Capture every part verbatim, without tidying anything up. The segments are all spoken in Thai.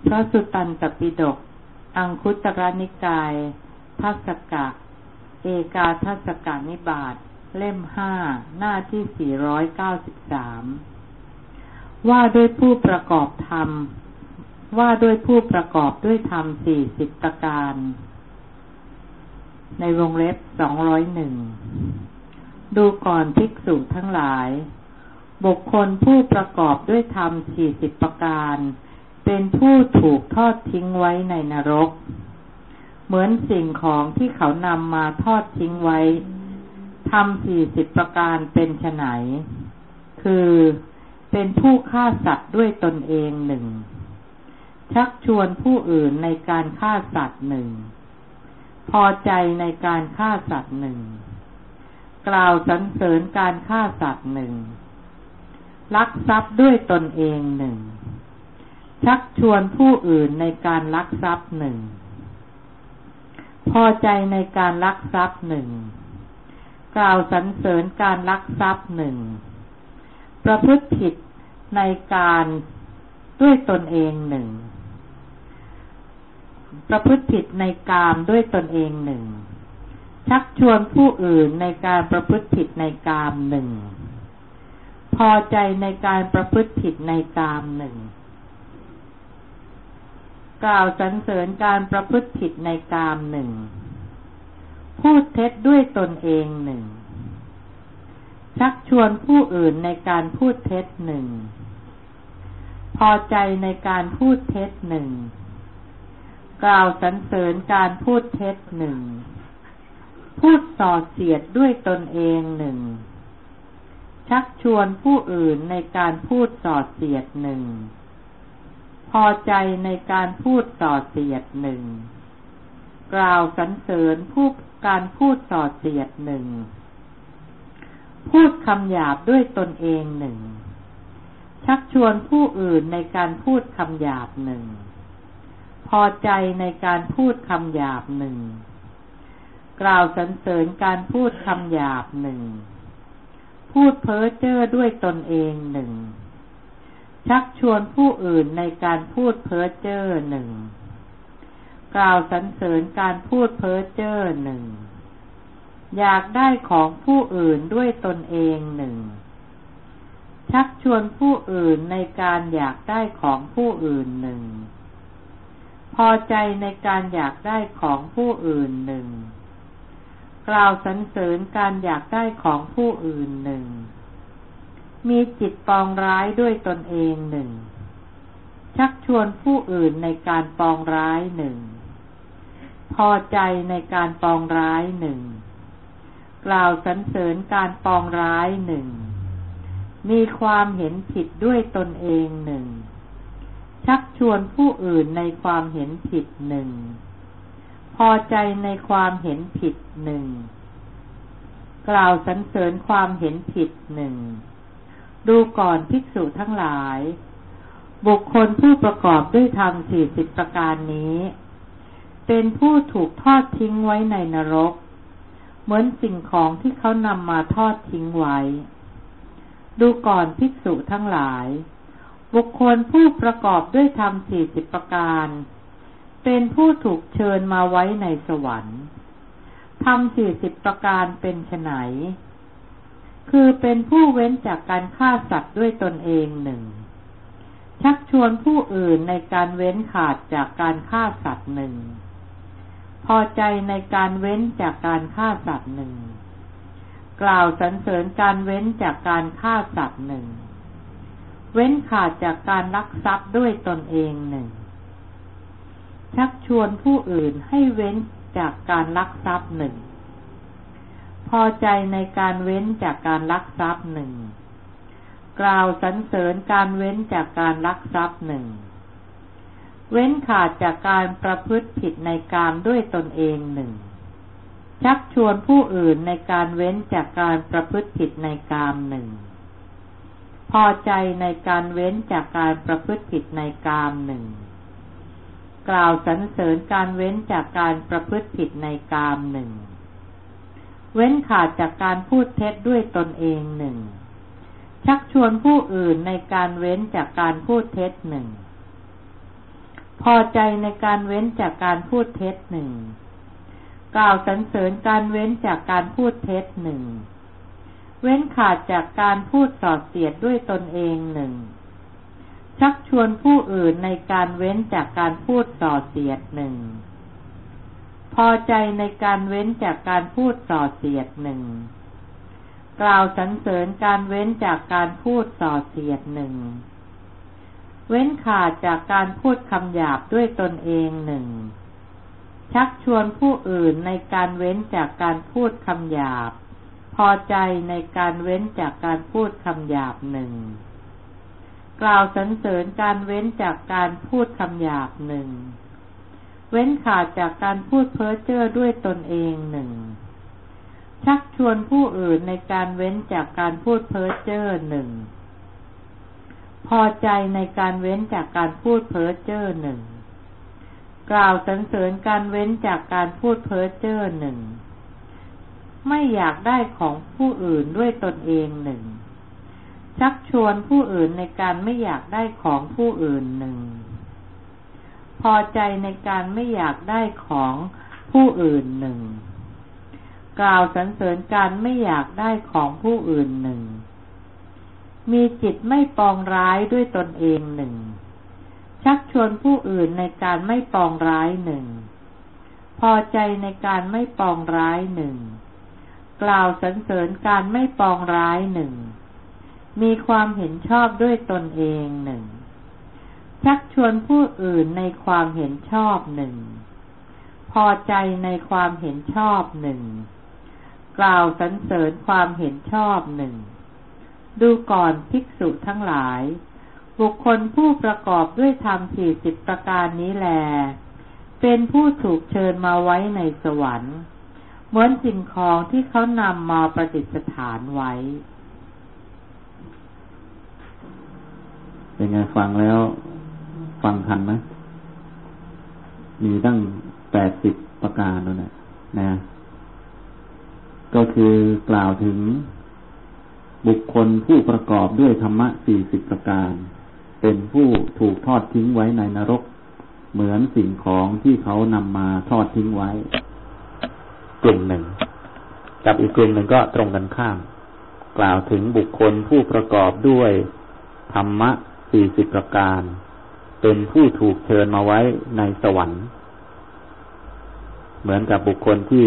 พระสุตตันตปิฎกอังคุตรนิกายทัสกะเอกาทัสกะนิบาตเล่มห้าหน้าที่สี่ร้อยเก้าสิบสามว่าด้วยผู้ประกอบธรรมว่าด้วยผู้ประกอบด้วยธรรมสี่สิบประการในวงเล็บสองร้อยหนึ่งดูก่อนภิกษุทั้งหลายบุคคลผู้ประกอบด้วยธรรมสี่สิบประการเป็นผู้ถูกทอดทิ้งไว้ในนรกเหมือนสิ่งของที่เขานำมาทอดทิ้งไว้ธรรมสี่สิบประการเป็นไฉนคือเป็นผู้ฆ่าสัตว์ด้วยตนเองหนึ่งชักชวนผู้อื่นในการฆ่าสัตว์หนึ่งพอใจในการฆ่าสัตว์หนึ่งกล่าวสรรเสริญการฆ่าสัตว์หนึ่งลักทรัพย์ด้วยตนเองหนึ่งชักชวนผู้อื่นในการลักทรัพย์หนึ่งพอใจในการลักทรัพย์หนึ่งกล่าวสรรเสริญการลักทรัพย์หนึ่งประพฤติผิดในการด้วยตนเองหนึ่งประพฤติผิดในกามด้วยตนเองหนึ่งชักชวนผู้อื่นในการประพฤติผิดในกามหนึ่งพอใจในการประพฤติผิดในกามหนึ่งกล่าวสรรเสริญการประพฤติผิดในกามหนึ่งพูดเท็จด้วยตนเองหนึ่งชักชวนผู้อื่นในการพูดเท็จหนึ่งพอใจในการพูดเท็จหนึ่งกล่าวสรรเสริญการพูดเท็จหนึ่งพูดส่อเสียดด้วยตนเองหนึ่งชักชวนผู้อื่นในการพูดส่อเสียดหนึ่งพอใจในการพูดส่อเสียดหนึ่งกล่าวสรรเสริญผู้การพูดส่อเสียดหนึ่งพูดคำหยาบด้วยตนเองหนึ่งชักชวนผู้อื่นในการพูดคำหยาบหนึ่งพอใจในการพูดคำหยาบหนึ่งกล่าวสรรเสริญการพูดคำหยาบหนึ่งพูดเพ้อเจ้อด้วยตนเองหนึ่งชักชวนผู้อื่นในการพูดเพ้อเจ้อหนึ่งกล่าวสรรเสริญการพูดเพ้อเจ้อหนึ่งอยากได้ของผู้อื่นด้วยตนเองหนึ่งชักชวนผู้อื่นในการอยากได้ของผู้อื่นหนึ่งพอใจในการอยากได้ของผู้อื่นหนึ่งกล่าวสรรเสริญการอยากได้ของผู้อื่นหนึ่งมีจิตปองร้ายด้วยตนเองหนึ่งชักชวนผู้อื่นในการปองร้ายหนึ่งพอใจในการปองร้ายหนึ่งกล่าวสรรเสริญการปองร้ายหนึ่งมีความเห็นผิดด้วยตนเองหนึ่งชักชวนผู้อื่นในความเห็นผิดหนึ่งพอใจในความเห็นผิดหนึ่งกล่าวสรรเสริญความเห็นผิดหนึ่งดูก่อนภิกษุทั้งหลายบุคคลผู้ประกอบด้วยธรรมสี่สิบประการนี้เป็นผู้ถูกทอดทิ้งไว้ในนรกเหมือนสิ่งของที่เขานำมาทอดทิ้งไว้ดูก่อนภิกษุทั้งหลายบุคคลผู้ประกอบด้วยธรรมสี่สิบประการเป็นผู้ถูกเชิญมาไว้ในสวรรค์ธรรมสี่สิบประการเป็นไฉนคือเป็นผู้เว้นจากการฆ่าสัตว์ด้วยตนเองหนึ่งชักชวนผู้อื่นในการเว้นขาดจากการฆ่าสัตว์หนึ่งพอใจในการเว้นจากการฆ่าสัตว์หนึ่งกล่าวสรรเสริญการเว้นจากการฆ่าสัตว์หนึ่งเว้นขาดจากการลักทรัพย์ด้วยตนเองหนึ่งชักชวนผู้อื่นให้เว้นจากการลักทรัพย์หนึ่งพอใจในการเว้นจากการลักทรัพย์หนึ่งกล่าวสรรเสริญการเว้นจากการลักทรัพย์หนึ่งเว้นขาดจากการประพฤติผิดในกามด้วยตนเองหนึ่งชักชวนผู้อื่นในการเว้นจากการประพฤติผิดในกามหนึ่งพอใจในการเว้นจากการประพฤติผิดในกามหนึ่งกล่าวสรรเสริญการเว้นจากการประพฤติผิดในกามหนึ่งเว้นขาดจากการพูดเท็จด้วยตนเองหนึ่งชักชวนผู้อื่นในการเว้นจากการพูดเท็จหนึ่งพอใจในการเว้นจากการพูดเท็จหนึ่งกล่าวสรรเสริญการเว้นจากการพูดเท็จหนึ่งเว้นขาดจากการพูดส่อเสียดด้วยตนเองหนึ่งชักชวนผู้อื่นในการเว้นจากการพูดส่อเสียดหนึ่งพอใจในการเว้นจากการพูดส่อเสียดหนึ่งกล่าวสรรเสริญการเว้นจากการพูดส่อเสียดหนึ่งเว้นขาดจากการพูดคำหยาบด้วยตนเองหนึ่งชักชวนผู้อื่นในการเว้นจากการพูดคำหยาบพอใจในการเว้นจากการพูดคำหยาบหนึ่งกล่าวสรรเสริญการเว้นจากการพูดคำหยาบหนึ่งเว้นขาดจากการพูดเพ้อเจ้อด้วยตนเองหนึ่งชักชวนผู้อื่นในการเว้นจากการพูดเพ้อเจ้อหนึ่งพอใจในการเว้นจากการพูดเพ้อเจ้อหนึ่งกล่าวสรรเสริญการเว้นจากการพูดเพ้อเจ้อหนึ่งไม่อยากได้ของผู้อื่นด้วยตนเองหนึ่งชักชวนผู้อื่นในการไม่อยากได้ของผู้อื่นหนึ่งพอใจในการไม่อยากได้ของผู้อื่นหนึ่งกล่าวสรรเสริญการไม่อยากได้ของผู้อื่นหนึ่งมีจิตไม่ปองร้ายด้วยตนเองหนึ่งชักชวนผู้อื่นในการไม่ปองร้ายหนึ่งพอใจในการไม่ปองร้ายหนึ่งกล่าวสรรเสริญการไม่ปองร้ายหนึ่งมีความเห็นชอบด้วยตนเองหนึ่งชักชวนผู้อื่นในความเห็นชอบหนึ่งพอใจในความเห็นชอบหนึ่งกล่าวสรรเสริญความเห็นชอบหนึ่งดูก่อนภิกษุทั้งหลายบุคคลผู้ประกอบด้วยธรรมสี่สิบประการนี้แลเป็นผู้ถูกเชิญมาไว้ในสวรรค์เหมือนสิ่งของที่เขานำมาประดิษฐานไว้เป็นไงฟังแล้วฟังทันไหมมีตั้งแปดสิบประการนั่นแหละนะก็คือกล่าวถึงบุคคลผู้ประกอบด้วยธรรมะสี่สิบประการเป็นผู้ถูกทอดทิ้งไว้ในนรกเหมือนสิ่งของที่เขานำมาทอดทิ้งไว้กลุ่มหนึ่งกับอีกกลุ่มหนึ่งก็ตรงกันข้ามกล่าวถึงบุคคลผู้ประกอบด้วยธรรมะสี่สิบประการเป็นผู้ถูกเชิญมาไว้ในสวรรค์เหมือนกับบุคคลที่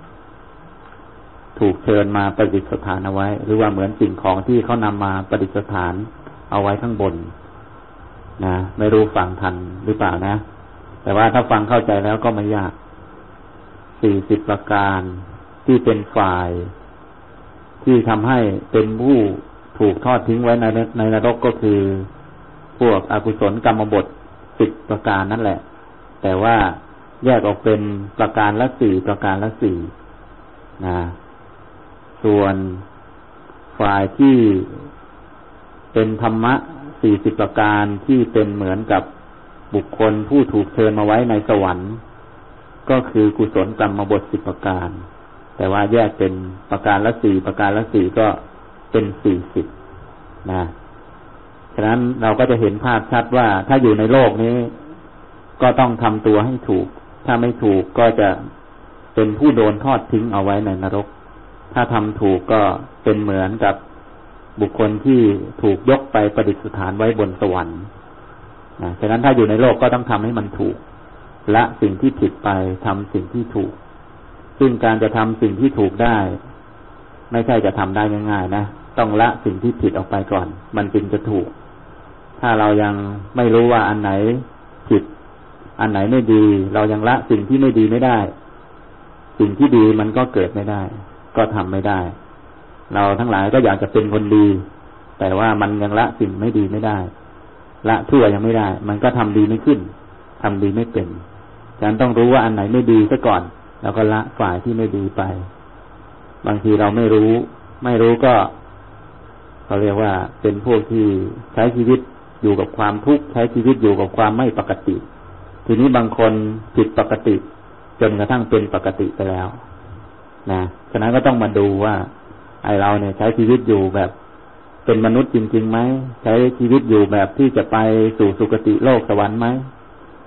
ถูกเชิญมาประดิษฐานเอาไว้หรือว่าเหมือนสิ่งของที่เขานำมาประดิษฐานเอาไว้ข้างบนนะไม่รู้ฟังทันหรือเปล่านะแต่ว่าถ้าฟังเข้าใจแล้วก็ไม่ยากสี่สิบประการที่เป็นฝ่ายที่ทำให้เป็นผู้ถูกทอดทิ้งไว้ในในนรกก็คือพวกอกุศลกรรมบทสิบประการนั่นแหละแต่ว่าแยกออกเป็นประการละสี่ประการละสี่นะส่วนฝ่ายที่เป็นธรรมะสี่สิบประการที่เป็นเหมือนกับบุคคลผู้ถูกเชิญมาไว้ในสวรรค์ก็คือกุศลกรรมบทสิบประการแต่ว่าแยกเป็นประการละสี่ประการละสี่ก็เป็นสี่สิบนะฉะนั้นเราก็จะเห็นภาพชัดว่าถ้าอยู่ในโลกนี้ก็ต้องทำตัวให้ถูกถ้าไม่ถูกก็จะเป็นผู้โดนทอดทิ้งเอาไว้ในนรกถ้าทำถูกก็เป็นเหมือนกับบุคคลที่ถูกยกไปประดิษฐานไว้บนสวรรค์นะฉะนั้นถ้าอยู่ในโลกก็ต้องทำให้มันถูกละสิ่งที่ผิดไปทำสิ่งที่ถูกซึ่งการจะทำสิ่งที่ถูกได้ไม่ใช่จะทำได้ง่ายๆนะต้องละสิ่งที่ผิดออกไปก่อนมันจึงจะถูกถ้าเรายังไม่รู้ว่าอันไหนผิดอันไหนไม่ดีเรายังละสิ่งที่ไม่ดีไม่ได้สิ่งที่ดีมันก็เกิดไม่ได้ก็ทำไม่ได้เราทั้งหลายก็อยากจะเป็นคนดีแต่ว่ามันยังละสิ่งไม่ดีไม่ได้ละชั่วยังไม่ได้มันก็ทำดีไม่ขึ้นทำดีไม่เป็นฉะนั้นต้องรู้ว่าอันไหนไม่ดีซะก่อนแล้วก็ละฝ่ายที่ไม่ดีไปบางทีเราไม่รู้ไม่รู้ก็เขาเรียกว่าเป็นพวกที่ใช้ชีวิตอยู่กับความทุกข์ใช้ชีวิตอยู่กับความไม่ปกติทีนี้บางคนผิดปกติจนกระทั่งเป็นปกติไปแล้วนะฉะนั้นก็ต้องมาดูว่าไอเราเนี่ยใช้ชีวิตอยู่แบบเป็นมนุษย์จริงๆไหมใช้ชีวิตอยู่แบบที่จะไปสู่สุคติโลกสวรรค์ไหม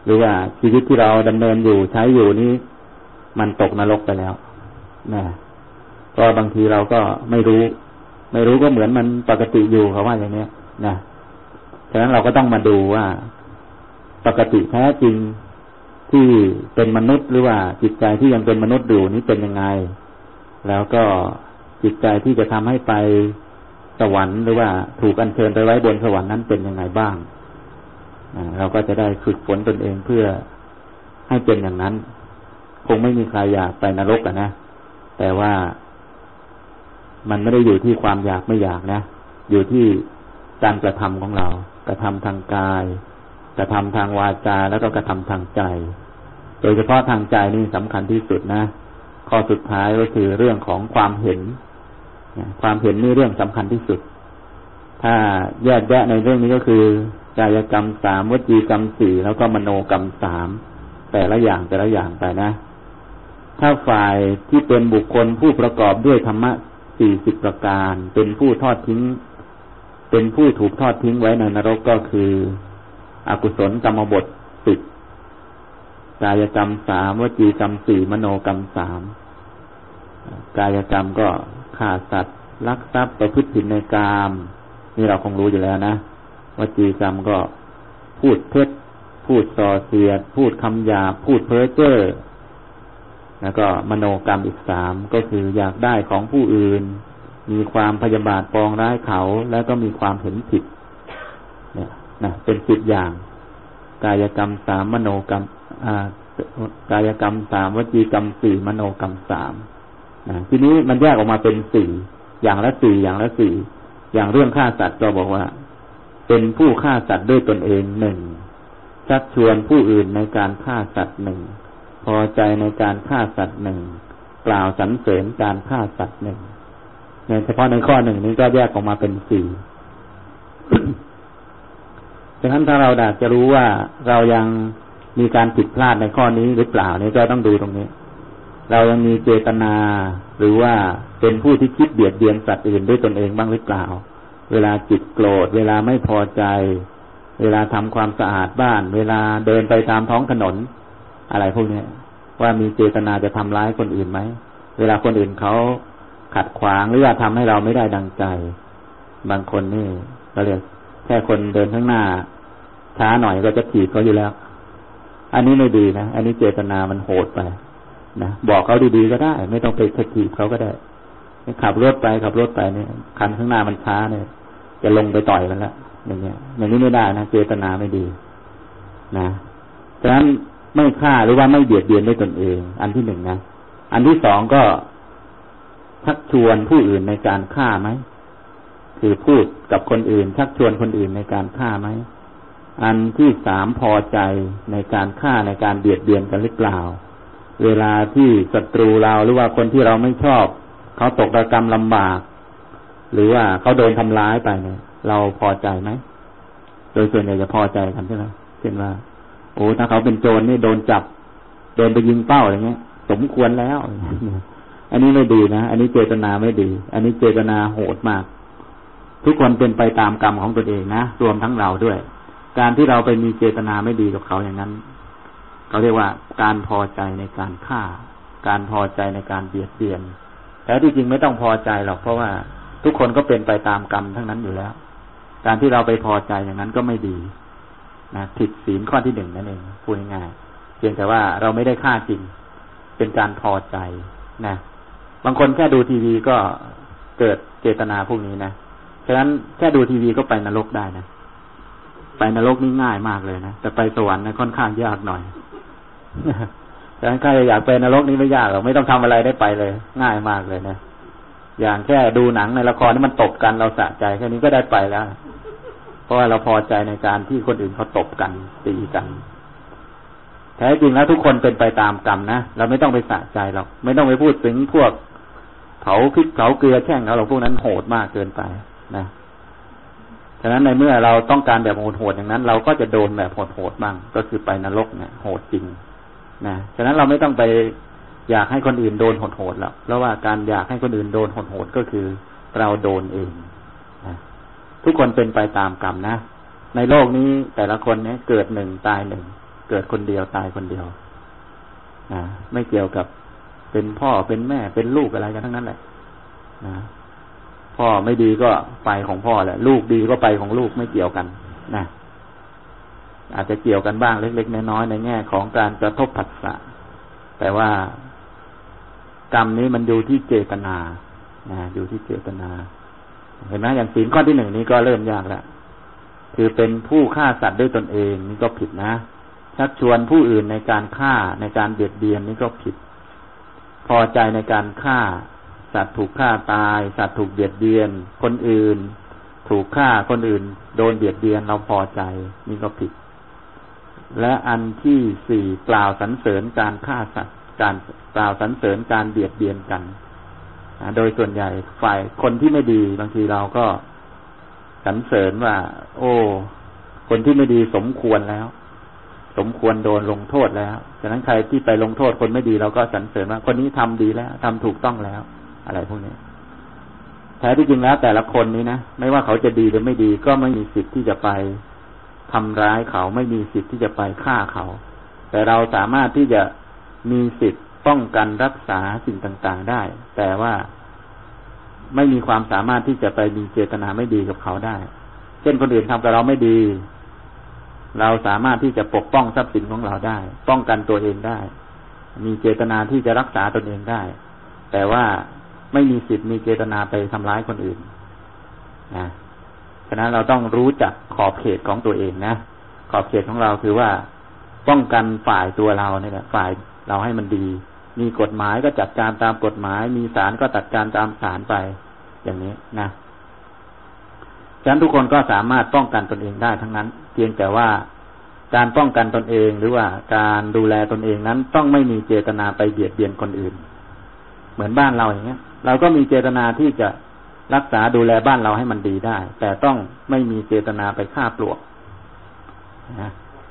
หรือว่าชีวิตที่เราดำเนินอยู่ใช้อยู่นี้มันตกนรกไปแล้วนะก็บางทีเราก็ไม่รู้ไม่รู้ก็เหมือนมันปกติอยู่เขาว่าอย่างนี้นะฉะนั้นเราก็ต้องมาดูว่าปกติแท้จริงที่เป็นมนุษย์หรือว่าจิตใจที่ยังเป็นมนุษย์อยู่นี้เป็นยังไงแล้วก็จิตใจที่จะทำให้ไปสวรรค์หรือว่าถูกอัญเชิญไปไว้บนสวรรค์นั้นเป็นยังไงบ้างเราก็จะได้ฝึกฝนตนเองเพื่อให้เป็นอย่างนั้นคงไม่มีใครอยากไปนรกอ่ะนะแต่ว่ามันไม่ได้อยู่ที่ความอยากไม่อยากนะอยู่ที่การกระทำของเรากระทำทางกายกระทำทางวาจาแล้วก็กระทำทางใจโดยเฉพาะทางใจนี่สำคัญที่สุดนะข้อสุดท้ายก็คือเรื่องของความเห็นความเห็นนี่เรื่องสำคัญที่สุดถ้าแยกแยะในเรื่องนี้ก็คือกายกรรมสามวจีกรรมสี่แล้วก็มโนกรรมสามแต่ละอย่างแต่ละอย่างไปนะถ้าฝ่ายที่เป็นบุคคลผู้ประกอบด้วยธรรมะสี่สิบประการเป็นผู้ทอดทิ้งเป็นผู้ถูกทอดทิ้งไว้ในนรกก็คืออกุศลกรรมบทสิบกายกรรมสามวจีกรรมสี่มโนกรรมสามกายกรรมก็ฆ่าสัตว์ลักทรัพย์ประพฤติผิดในกามนี่เราคงรู้อยู่แล้วนะวจีกรรมก็พูดเท็จพูดส่อเสียดพูดคำหยาบพูดเพ้อเจ้อแล้วก็มโนกรรมอีกสามก็คืออยากได้ของผู้อื่นมีความพยาบาทปองร้ายเขาแล้วก็มีความเห็นผิดเนี่ยนะเป็นสิบอย่างกายกรรมสามมโนกรรมอ่ากายกรรมสามวจีกรรมสี่มโนกรรมสามนะทีนี้มันแยกออกมาเป็นสี่อย่างละสี่อย่างละสี่อย่างเรื่องฆ่าสัตว์ก็บอกว่าเป็นผู้ฆ่าสัตว์ด้วยตนเองหนึ่งชักชวนผู้อื่นในการฆ่าสัตว์หนึ่งพอใจในการฆ่าสัตว์หนึ่งกล่าวสรรเสริญการฆ่าสัตว์หนึ่งในเฉพาะในข้อหนึ่งนี้ก็แยกออกมาเป็นสี่ ฉะนั้นถ้าเราอยากจะรู้ว่าเรายังมีการผิดพลาดในข้อนี้หรือเปล่านี่ก็ต้องดูตรงนี้เรายังมีเจตนาหรือว่าเป็นผู้ที่คิดเบียดเบียนสัตว์อื่นด้วยตนเองบ้างหรือเปล่าเวลาจิตโกรธเวลาไม่พอใจเวลาทำความสะอาดบ้านเวลาเดินไปตามท้องถนนอะไรพวกนี้ว่ามีเจตนาจะทำร้ายคนอื่นไหมเวลาคนอื่นเขาขัดขวางหรือว่าทำให้เราไม่ได้ดังใจบางคนนี่เราเรียกแค่คนเดินข้างหน้าช้าหน่อยก็จะถีบเขาอยู่แล้วอันนี้ไม่ดีนะอันนี้เจตนามันโหดไปนะบอกเขาดีๆก็ได้ไม่ต้องไปถีบเขาก็ได้ขับรถไปขับรถไปเนี่ยคันข้างหน้ามันช้าเนี่ยจะลงไปต่อยมันแล้วอย่างเงี้ยอย่างนี้ไม่ได้นะเจตนาไม่ดีนะฉะนั้นไม่ฆ่าหรือว่าไม่เบียดเบียนด้วยตนเองอันที่หนึ่งนะอันที่สองก็ชักชวนผู้อื่นในการฆ่าไหมคือพูดกับคนอื่นชักชวนคนอื่นในการฆ่าไหมอันที่สามพอใจในการฆ่าในการเบียดเบียนกันหรือเปล่าเวลาที่ศัตรูเราหรือว่าคนที่เราไม่ชอบเขาตกระกรรมลำบากหรือว่าเขาโดนทำร้ายไปเนี่ยเราพอใจไหมโดยส่วนใหญ่จะพอใจกันใช่ไหมเช่นว่าโอ้ถ้าเขาเป็นโจรนี่โดนจับโดนไปยิงเป้าอะไรเงี้ยสมควรแล้วอันนี้ไม่ดีนะอันนี้เจตนาไม่ดีอันนี้เจตนาโหดมากทุกคนเป็นไปตามกรรมของตนเองนะรวมทั้งเราด้วยการที่เราไปมีเจตนาไม่ดีกับเขาอย่างนั้นเขาเรียกว่าการพอใจในการฆ่าการพอใจในการเบียดเบียนแต่ที่จริงไม่ต้องพอใจหรอกเพราะว่าทุกคนก็เป็นไปตามกรรมทั้งนั้นอยู่แล้วการที่เราไปพอใจอย่างนั้นก็ไม่ดีนะผิดศีลข้อที่หนึ่งนั่นเองพูดง่ายๆเพียงแต่ว่าเราไม่ได้ฆ่าจริงเป็นการพอใจนะบางคนแค่ดูทีวีก็เกิดเจตนาพวกนี้นะฉะนั้นแค่ดูทีวีก็ไปนรกได้นะไปนรกนี่ง่ายมากเลยนะแต่ไปสวรรค์นะค่อนข้างยากหน่อยฉะนั้นใครอยากไปนรกนี่ไม่ยากหรอกไม่ต้องทำอะไรได้ไปเลยง่ายมากเลยนะอย่างแค่ดูหนังในละครนี่มันตบกันเราสะใจแค่นี้ก็ได้ไปแล้วเพราะว่าเราพอใจในการที่คนอื่นเขาตบกันตีกันแท้จริงแล้วทุกคนเป็นไปตามกรรมนะเราไม่ต้องไปสะใจหรอกไม่ต้องไปพูดถึงพวกเผาพริกเผาเกลือแช่งเขาหรอกพวกนั้นโหดมากเกินไปนะฉะนั้นในเมื่อเราต้องการแบบโหดๆอย่างนั้นเราก็จะโดนแบบโหดๆบ้างก็คือไปนรกเนี่ยโหดจริงนะฉะนั้นเราไม่ต้องไปอยากให้คนอื่นโดนโหดๆหรอกเพราะว่าการอยากให้คนอื่นโดนโหดๆก็คือเราโดนเองนะทุกคนเป็นไปตามกรรมนะในโลกนี้แต่ละคนเนี่ยเกิดหนึ่งตายหนึ่งเกิดคนเดียวตายคนเดียวนะไม่เกี่ยวกับเป็นพ่อเป็นแม่เป็นลูกอะไรกันทั้งนั้นแหละนะพ่อไม่ดีก็ไปของพ่อแหละลูกดีก็ไปของลูกไม่เกี่ยวกันนะอาจจะเกี่ยวกันบ้างเล็กๆน้อยๆในแง่ของการกระทบผัสสะแต่ว่ากรรมนี้มันอยู่ที่เจตนานะอยู่ที่เจตนาเห็นไหมอย่างศีลข้อที่หนึ่งนี้ก็เริ่มยากแล้วคือเป็นผู้ฆ่าสัตว์ด้วยตนเองนี่ก็ผิดนะชักชวนผู้อื่นในการฆ่าในการเบียดเบียนนี่ก็ผิดพอใจในการฆ่าสัตว์ถูกฆ่าตายสัตว์ถูกเบียดเบียนคนอื่นถูกฆ่าคนอื่นโดนเบียดเบียนเราพอใจนี่ก็ผิดและอันที่สี่กล่าวสรรเสริญการฆ่าสัตว์การกล่าวสรรเสริญการเบียดเบียนกันโดยส่วนใหญ่ฝ่ายคนที่ไม่ดีบางทีเราก็สรรเสริญว่าโอ้คนที่ไม่ดีสมควรแล้วสมควรโดนลงโทษแล้วฉะนั้นใครที่ไปลงโทษคนไม่ดีเราก็สรรเสริญว่าคนนี้ทำดีแล้วทำถูกต้องแล้วอะไรพวกนี้แท้ที่จริงแล้วแต่ละคนนี้นะไม่ว่าเขาจะดีหรือไม่ดีก็ไม่มีสิทธิ์ที่จะไปทำร้ายเขาไม่มีสิทธิ์ที่จะไปฆ่าเขาแต่เราสามารถที่จะมีสิทธิ์ป้องกันรักษาสิ่งต่างๆได้แต่ว่าไม่มีความสามารถที่จะไปมีเจตนาไม่ดีกับเขาได้เช่นคนอื่นทำกับเราไม่ดีเราสามารถที่จะปกป้องทรัพย์สินของเราได้ป้องกันตัวเองได้มีเจตนาที่จะรักษาตนเองได้แต่ว่าไม่มีสิทธิ์มีเจตนาไปทำร้ายคนอื่นนะฉะนั้นเราต้องรู้จักขอบเขตของตัวเองนะขอบเขตของเราคือว่าป้องกันฝ่ายตัวเราเนี่ยแหละฝ่ายเราให้มันดีมีกฎหมายก็จัดการตามกฎหมายมีศาลก็จัดการตามศาลไปอย่างนี้นะฉะนั้นทุกคนก็สามารถป้องกันตนเองได้ทั้งนั้นเพียงแต่ว่าการป้องกันตนเองหรือว่าการดูแลตนเองนั้นต้องไม่มีเจตนาไปเบียดเบียนคนอื่นเหมือนบ้านเราอย่างเงี้ยเราก็มีเจตนาที่จะรักษาดูแลบ้านเราให้มันดีได้แต่ต้องไม่มีเจตนาไปฆ่าปลวกนะ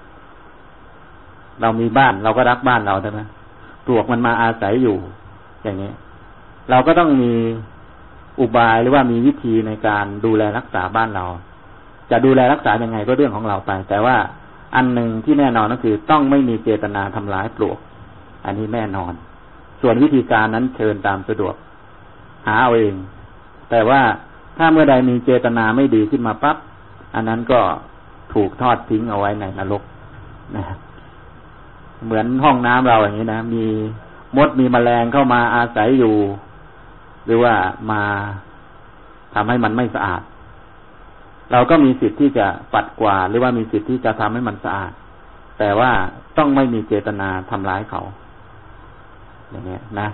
เรามีบ้านเราก็รักบ้านเราใช่ไหมปลวกมันมาอาศัยอยู่อย่างนี้เราก็ต้องมีอุบายหรือว่ามีวิธีในการดูแลรักษาบ้านเราจะดูแลรักษายังไงก็เรื่องของเราไปแต่ว่าอันหนึ่งที่แน่นอนก็คือต้องไม่มีเจตนาทำร้ายปลวกอันนี้แน่นอนส่วนวิธีการนั้นเชิญตามสะดวกหาเอาเองแต่ว่าถ้าเมื่อใดมีเจตนาไม่ดีขึ้นมาปั๊บอันนั้นก็ถูกทอดทิ้งเอาไว้ในนรกนะเหมือนห้องน้ำเราอย่างนี้นะมีมดมีแมลงเข้ามาอาศัยอยู่หรือว่ามาทำให้มันไม่สะอาดเราก็มีสิทธิ์ที่จะปัดกวาดหรือว่ามีสิทธิ์ที่จะทำให้มันสะอาดแต่ว่าต้องไม่มีเจตนาทำร้ายเขาอย่างนี้นะ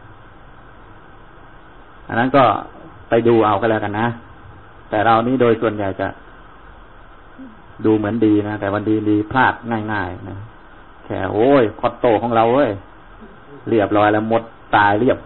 อันนั้นก็ไปดูเอาก็แล้วกันนะแต่เรานี่โดยส่วนใหญ่จะดูเหมือนดีนะแต่วันดีดีพลาดง่ายๆนะแค่โอ้ยคอตโตของเราเว้ยเรียบร้อยแล้วหมดตายเรียบ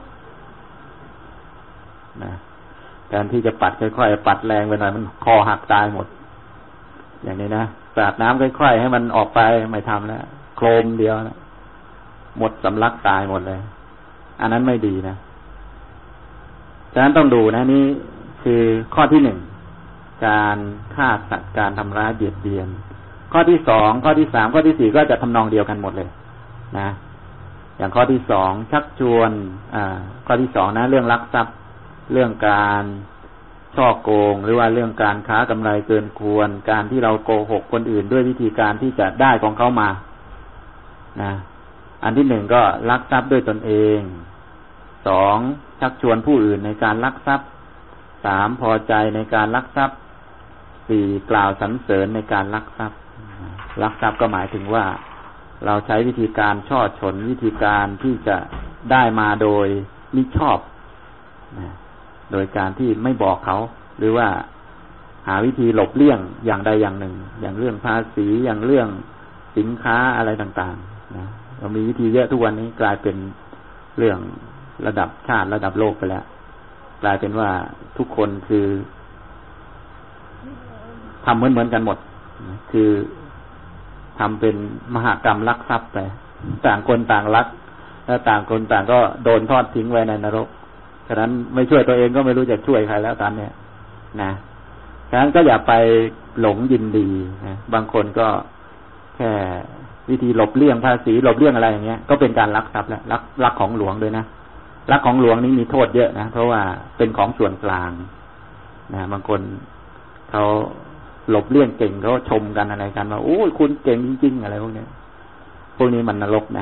นะการที่จะปัดค่อยๆปัดแรงไปหน่อยมันคอหักตายหมดอย่างนี้นะสาดน้ำค่อยๆให้มันออกไปไม่ทำแล้วโครมเดียวนะหมดสำลักตายหมดเลยอันนั้นไม่ดีนะฉะนั้นต้องดูนะนี่คือข้อที่หนึ่งการฆ่าสัตว์การทำร้ายเบียดเบียนข้อที่สองข้อที่สามข้อที่สี่ก็จะทำนองเดียวกันหมดเลยนะอย่างข้อที่สองชักชวนอ่าข้อที่สองนะเรื่องลักทรัพย์เรื่องการฉ้อโกงหรือว่าเรื่องการค้ากำไรเกินควรการที่เราโกหกคนอื่นด้วยวิธีการที่จะได้ของเขามานะอันที่หนึ่งก็ลักทรัพย์ด้วยตนเองสองชักชวนผู้อื่นในการลักทรัพย์สามพอใจในการลักทรัพย์สี่กล่าวสรรเสริญในการลักทรัพย์ลักทรัพย์ก็หมายถึงว่าเราใช้วิธีการช่อฉนวิธีการที่จะได้มาโดยมิชอบโดยการที่ไม่บอกเขาหรือว่าหาวิธีหลบเลี่ยงอย่างใดอย่างหนึ่งอย่างเรื่องภาษีอย่างเรื่องสินค้าอะไรต่างๆนะเรามีวิธีเยอะทุกวันนี้กลายเป็นเรื่องระดับชาติระดับโลกไปแล้วกลายเป็นว่าทุกคนคือทำเหมือนเหมือนกันหมดคือทำเป็นมหากรรมลักทรัพย์ไปต่างคนต่างลักแล้วต่างคนต่างก็โดนทอดทิ้งไว้ในนรกฉะนั้นไม่ช่วยตัวเองก็ไม่รู้จะช่วยใครแล้วตอนนี้นะฉะนั้นก็อย่าไปหลงยินดีนะบางคนก็แค่วิธีหลบเลี่ยงภาษีหลบเลี่ยงอะไรอย่างเงี้ยก็เป็นการลักทรัพย์แล้วลักลักของหลวงด้วยนะลักของหลวงนี้มีโทษเยอะนะเพราะว่าเป็นของส่วนกลางนะบางคนเขาหลบเลี่ยงเก่งเขาชมกันอะไรกันว่าโอ้ยคุณเก่งจริงๆอะไรพวกนี้พวกนี้มันนรกนะ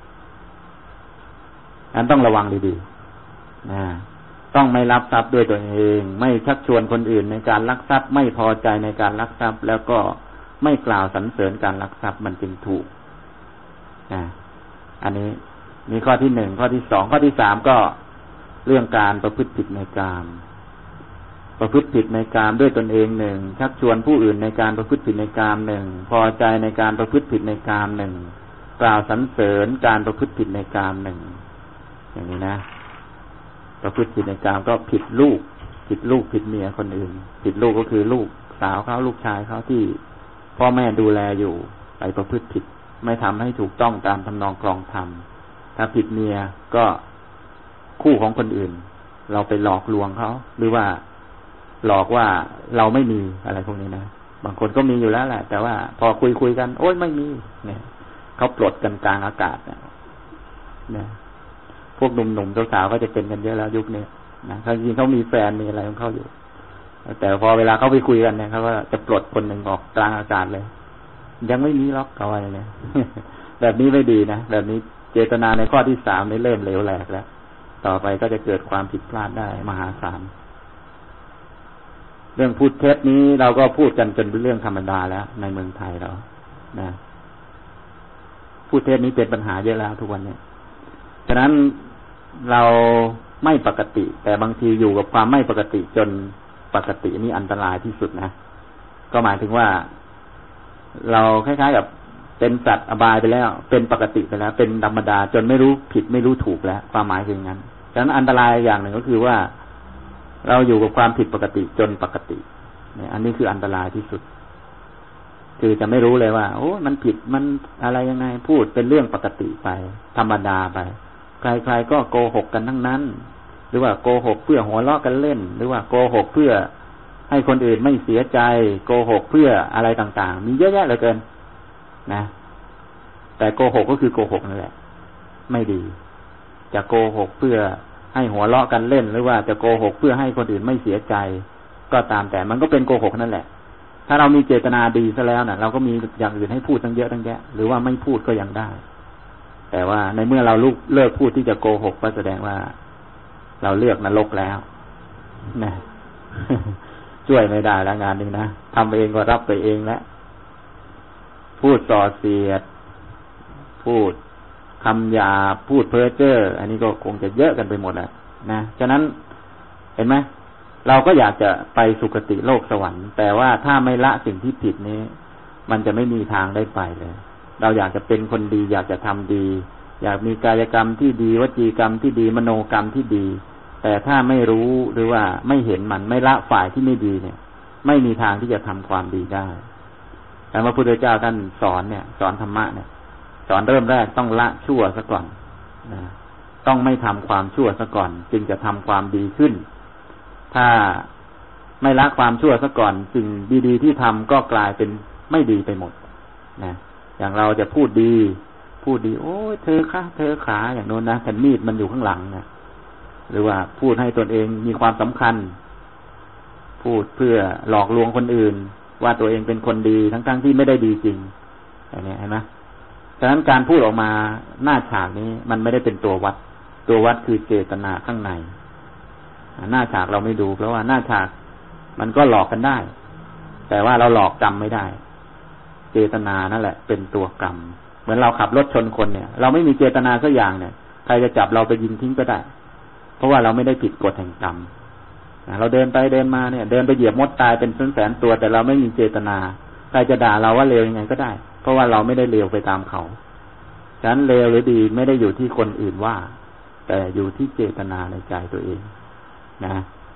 อันต้องระวังดีๆนะต้องไม่รับทรัพย์ด้วยตัวเองไม่ชักชวนคนอื่นในการลักทรัพย์ไม่พอใจในการลักทรัพย์แล้วก็ไม่กล่าวสรรเสริญการลักทรัพย์มันจึงถูกนะอันนี้มีข้อที่หนึ่งข้อที่สองข้อที่สามก็เรื่องการประพฤติผิดในกามประพฤติผิดในกามด้วยตนเองหนึ่งชักชวนผู้อื่นในการประพฤติผิดในกามหนึ่งพอใจในการประพฤติผิดในกามหนึ่งกล่าวสรรเสริญการประพฤติผิดในกามหนึ่งอย่างนี้นะประพฤติผิดในกามก็ผิดลูกผิดลูกผิดเมียคนอื่นผิดลูกก็คือลูกสาวเขาลูกชายเขาที่พ่อแม่ดูแลอยู่ไปประพฤติผิดไม่ทำให้ถูกต้องตามทำนองครองธรรมถ้าผิดเมียก็คู่ของคนอื่นเราไปหลอกลวงเขาหรือว่าหลอกว่าเราไม่มีอะไรพวกนี้นะบางคนก็มีอยู่แล้วแหละแต่ว่าพอคุยคุยกันโอ๊ยไม่มีเนี่ยเขาปลดกันกลางอากาศเนี่ยพวกหนุ่มๆสาวๆก็จะเป็นกันเยอะแล้วยุคนี้นะจริงๆเขามีแฟนมีอะไรของเขาอยู่แต่พอเวลาเขาไปคุยกันเนี่ยเขาก็จะปลดคนหนึ่งออกกลางอากาศเลยยังไม่มีล็อกเขาอะไรเนี่ยแบบนี้ไม่ดีนะแบบนี้เจตนาในข้อที่สามนี่เริ่มเหลวแหลกแล้วต่อไปก็จะเกิดความผิดพลาดได้มหาศาลเรื่องพูดเท็จนี้เราก็พูดกันจนเป็นเรื่องธรรมดาแล้วในเมืองไทยเรานะพูดเท็จนี้เป็นปัญหาเยอะแล้วทุกวันนี้ฉะนั้นเราไม่ปกติแต่บางทีอยู่กับความไม่ปกติจนปกตินี่อันตรายที่สุดนะก็หมายถึงว่าเราคล้ายๆกับเป็นสัตว์อบายไปแล้วเป็นปกติไปแล้วเป็นธรรมดาจนไม่รู้ผิดไม่รู้ถูกแล้วความหมายคืออย่างนั้นฉะนั้นอันตรายอย่างหนึ่งก็คือว่าเราอยู่กับความผิดปกติจนปกติเนี่ยอันนี้คืออันตรายที่สุดคือจะไม่รู้เลยว่าโอ้มันผิดมันอะไรยังไงพูดเป็นเรื่องปกติไปธรรมดาไปใครๆก็โกหกกันทั้งนั้นหรือว่าโกหกเพื่อหัวเราะกันเล่นหรือว่าโกหกเพื่อให้คนอื่นไม่เสียใจโกหกเพื่ออะไรต่างๆมีเยอะแยะเหลือเกินนะแต่โกหกก็คือโกหกนั่นแหละไม่ดีจะโกหกเพื่อให้หัวเราะกันเล่นหรือว่าจะโกหกเพื่อให้คนอื่นไม่เสียใจก็ตามแต่มันก็เป็นโกหกนั่นแหละถ้าเรามีเจตนาดีซะแล้วนะเราก็มีอย่างอื่นให้พูดตั้งเยอะตั้งแยะหรือว่าไม่พูดก็ยังได้แต่ว่าในเมื่อเราเลิกพูดที่จะโกหกก็แสดงว่าเราเลือกนรกแล้วนะช่วยไม่ได้แล้วงานนี้นะทำเองก็รับไปเองแล้วพูดส่อเสียดพูดคำหยาบพูดเพ้อเจ้ออันนี้ก็คงจะเยอะกันไปหมดแหละนะฉะนั้นเห็นไหมเราก็อยากจะไปสุคติโลกสวรรค์แต่ว่าถ้าไม่ละสิ่งที่ผิดนี้มันจะไม่มีทางได้ไปเลยเราอยากจะเป็นคนดีอยากจะทำดีอยากมีกายกรรมที่ดีวจีกรรมที่ดีมโนกรรมที่ดีแต่ถ้าไม่รู้หรือว่าไม่เห็นมันไม่ละฝ่ายที่ไม่ดีเนี่ยไม่มีทางที่จะทำความดีได้แต่พระพุทธเจ้าท่านสอนเนี่ยสอนธรรมะเนี่ยสอนเริ่มแรกต้องละชั่วซะก่อนนะต้องไม่ทำความชั่วซะก่อนจึงจะทำความดีขึ้นถ้าไม่ละความชั่วซะก่อนสิ่งดีๆที่ทำก็กลายเป็นไม่ดีไปหมดนะอย่างเราจะพูดดีพูดดีโอ้ยเธอค่ะเธอขาอย่างโน้นนะแต่มีดมันอยู่ข้างหลังนะหรือว่าพูดให้ตนเองมีความสำคัญพูดเพื่อหลอกลวงคนอื่นว่าตัวเองเป็นคนดีทั้งๆที่ไม่ได้ดีจริงอย่างนี้เห็นไหมฉะนั้นการพูดออกมาหน้าฉากนี้มันไม่ได้เป็นตัววัดตัววัดคือเจตนาข้างในหน้าฉากเราไม่ดูเพราะว่าหน้าฉากมันก็หลอกกันได้แต่ว่าเราหลอกกรรมไม่ได้เจตนานั่นแหละเป็นตัวกรรมเหมือนเราขับรถชนคนเนี่ยเราไม่มีเจตนาสักอย่างเนี่ยใครจะจับเราไปยิงทิ้งก็ได้เพราะว่าเราไม่ได้ผิดกฎแห่งกรรมเราเดินไปเดินมาเนี่ยเดินไปเหยียบมดตายเป็นแสนๆตัวแต่เราไม่มีเจตนาใครจะด่าเราว่าเลวยังไงก็ได้เพราะว่าเราไม่ได้เลวไปตามเขาฉะนั้นเลวหรือดีไม่ได้อยู่ที่คนอื่นว่าแต่อยู่ที่เจตนาในใจตัวเองนะ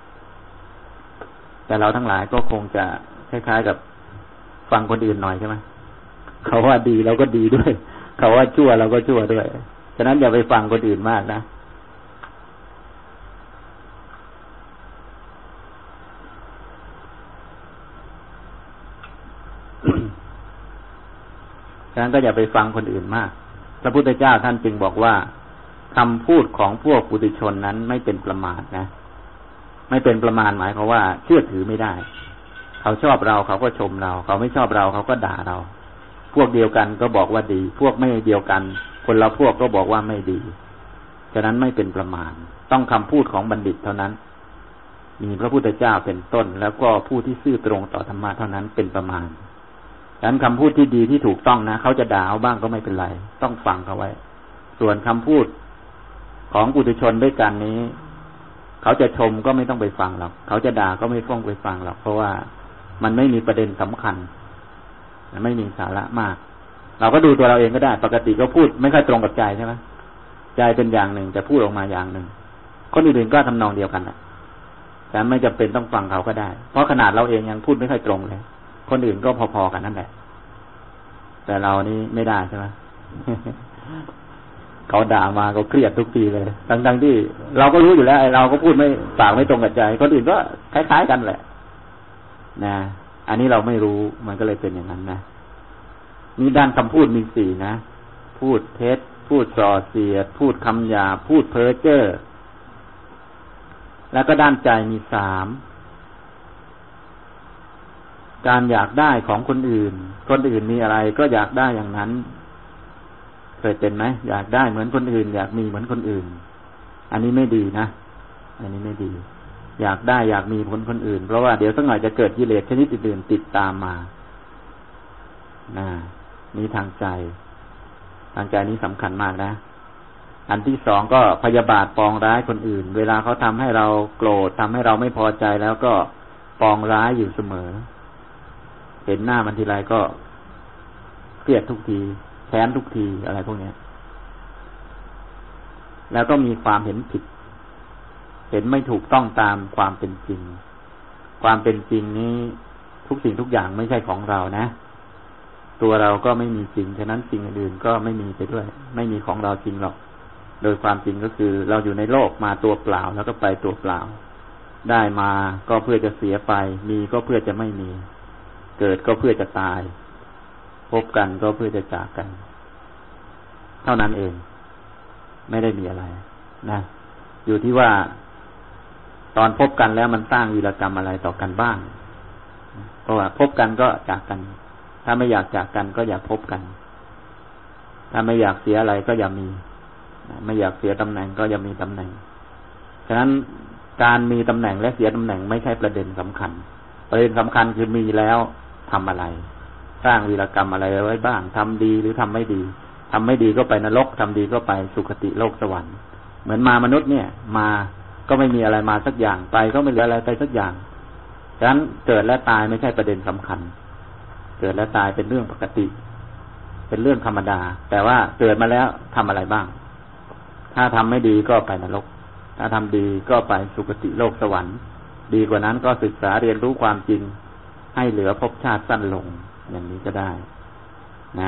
แต่เราทั้งหลายก็คงจะคล้ายๆกับฟังคนอื่นหน่อยใช่ไหมเขาว่าดีเราก็ดีด้วยเขาว่าชั่วเราก็ชั่วด้วยฉะนั้นอย่าไปฟังคนอื่นมากนะฉะนั้นก็อย่าไปฟังคนอื่นมากพระพุทธเจ้าท่านจึงบอกว่าคำพูดของพวกปุถุชนนั้นไม่เป็นประมาทนะไม่เป็นประมาทหมายความว่าเชื่อถือไม่ได้เขาชอบเราเขาก็ชมเราเขาไม่ชอบเราเขาก็ด่าเราพวกเดียวกันก็บอกว่าดีพวกไม่เดียวกันคนละพวกก็บอกว่าไม่ดีฉะนั้นไม่เป็นประมาทต้องคำพูดของบัณฑิตเท่านั้นมีพระพุทธเจ้าเป็นต้นแล้วก็ผู้ที่ซื่อตรงต่อธรรมะเท่านั้นเป็นประมาณฉะนั้นคำพูดที่ดีที่ถูกต้องนะเขาจะด่าเอาบ้างก็ไม่เป็นไรต้องฟังเขาไว้ส่วนคำพูดของปุถุชนด้วยกันนี้เขาจะชมก็ไม่ต้องไปฟังหรอกเขาจะด่าก็ไม่ต้องไปฟังหรอกเพราะว่ามันไม่มีประเด็นสำคัญไม่มีสาระมากเราก็ดูตัวเราเองก็ได้ปกติก็พูดไม่ค่อยตรงกับใจใช่ไหมใจเป็นอย่างหนึ่งแต่พูดออกมาอย่างหนึ่งคนอื่นๆก็ทำนองเดียวกันแหละแต่ไม่จำเป็นต้องฟังเขาก็ได้เพราะขนาดเราเองยังพูดไม่ค่อยตรงเลยคนอื่นก็พอๆกันนั่นแหละแต่เรานี่ไม่ได้ใช่ไหม เขาด่ามาก็เครียดทุกทีเลยทั้งๆที่เราก็รู้อยู่แล้วเราก็พูดไม่ปากไม่ตรงกับใจคนอื่นก็คล้ายๆกันแหละนะอันนี้เราไม่รู้มันก็เลยเป็นอย่างนั้นนะนี่ด้านคำพูดมีสี่นะพูดเท็จพูดส่อเสียดพูดคำหยาพูดเพ้อเจ้อแล้วก็ด้านใจมีสามการอยากได้ของคนอื่นคนอื่นมีอะไรก็อยากได้อย่างนั้นเคยเป็นไหมอยากได้เหมือนคนอื่นอยากมีเหมือนคนอื่นอันนี้ไม่ดีนะอันนี้ไม่ดีอยากได้อยากมีคนคนอื่นเพราะว่าเดี๋ยวสักหน่อยจะเกิดกิเลสชนิดอื่นติดตามมานะนี่ทางใจทางใจนี้สำคัญมากนะอันที่สองก็พยาบาทปองร้ายคนอื่นเวลาเขาทำให้เราโกรธทำให้เราไม่พอใจแล้วก็ปองร้ายอยู่เสมอเห็นหน้ามันทีไรก็เครียดทุกทีแค้นทุกทีอะไรพวกนี้แล้วก็มีความเห็นผิดเห็นไม่ถูกต้องตามความเป็นจริงความเป็นจริงนี้ทุกสิ่งทุกอย่างไม่ใช่ของเรานะตัวเราก็ไม่มีจริงฉะนั้นสิ่งอื่นก็ไม่มีไปด้วยไม่มีของเราจริงหรอกโดยความจริงก็คือเราอยู่ในโลกมาตัวเปล่าแล้วก็ไปตัวเปล่าได้มาก็เพื่อจะเสียไปมีก็เพื่อจะไม่มีเกิดก็เพื่อจะตายพบกันก็เพื่อจะจากกันเท่านั้นเองไม่ได้มีอะไรนะอยู่ที่ว่าตอนพบกันแล้วมันสร้างวีรกรรมอะไรต่อกันบ้างเพราะว่าพบกันก็จากกันถ้าไม่อยากจากกันก็อย่าพบกันถ้าไม่อยากเสียอะไรก็อย่ามีไม่อยากเสียตำแหน่งก็อย่ามีตำแหน่งฉะนั้นการมีตำแหน่งและเสียตำแหน่งไม่ใช่ประเด็นสำคัญประเด็นสำคัญคือมีแล้วทำอะไรสร้างวีรกรรมอะไรไว้บ้างทำดีหรือทำไม่ดีทำไม่ดีก็ไปนรกทำดีก็ไปสุคติโลกสวรรค์เหมือนมามนุษย์เนี่ยมาก็ไม่มีอะไรมาสักอย่างไปก็ไม่เหลืออะไรไปสักอย่างฉะนั้นเกิดและตายไม่ใช่ประเด็นสำคัญเกิดและตายเป็นเรื่องปกติเป็นเรื่องธรรมดาแต่ว่าเกิดมาแล้วทำอะไรบ้างถ้าทำไม่ดีก็ไปนรกถ้าทำดีก็ไปสุคติโลกสวรรค์ดีกว่านั้นก็ศึกษาเรียนรู้ความจริงให้เหลือภพชาติสั้นลงอย่างนี้ก็ได้นะ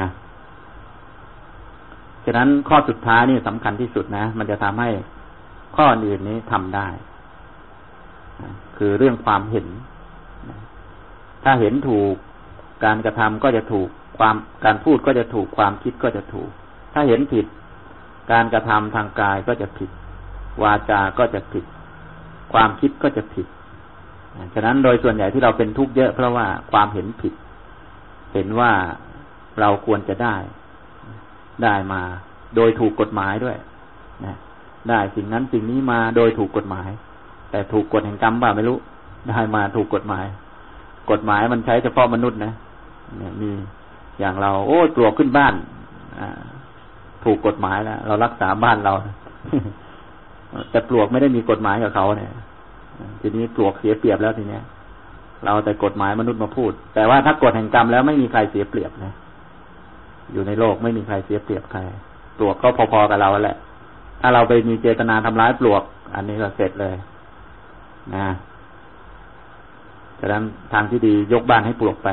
ฉะนั้นข้อสุดท้ายนี่สำคัญที่สุดนะมันจะทำให้ข้ออื่นนี้ทำได้คือเรื่องความเห็นถ้าเห็นถูกการกระทำก็จะถูกความการพูดก็จะถูกความคิดก็จะถูกถ้าเห็นผิดการกระทำทางกายก็จะผิดวาจาก็จะผิดความคิดก็จะผิดฉะนั้นโดยส่วนใหญ่ที่เราเป็นทุกข์เยอะเพราะว่าความเห็นผิดเห็นว่าเราควรจะได้ได้มาโดยถูกกฎหมายด้วยนะได้สิ่งนั้นสิ่งนี้มาโดยถูกกฎหมายแต่ถูกกฎแห่งกรรมบ้าไม่รู้ได้มาถูกกฎหมายกฎหมายมันใช้เฉพาะมนุษย์นะเนี่ยมีอย่างเราโอ้ปลวกขึ้นบ้านถูกกฎหมายแล้วเรารักษาบ้านเรา แต่ปลวกไม่ได้มีกฎหมายกับเขาเนี่ยทีนี้ปลวกเสียเปรียบแล้วทีเนี้ยเราแต่กฎหมายมนุษย์มาพูดแต่ว่าถ้ากฎแห่งกรรมแล้วไม่มีใครเสียเปรียบนะอยู่ในโลกไม่มีใครเสียเปรียบใครปลวกก็พอๆกับเราแหละถ้าเราไปมีเจตนาทำร้ายปลวกอันนี้ก็เสร็จเลยนะฉะนั้นทางที่ดียกบ้านให้ปลวกไป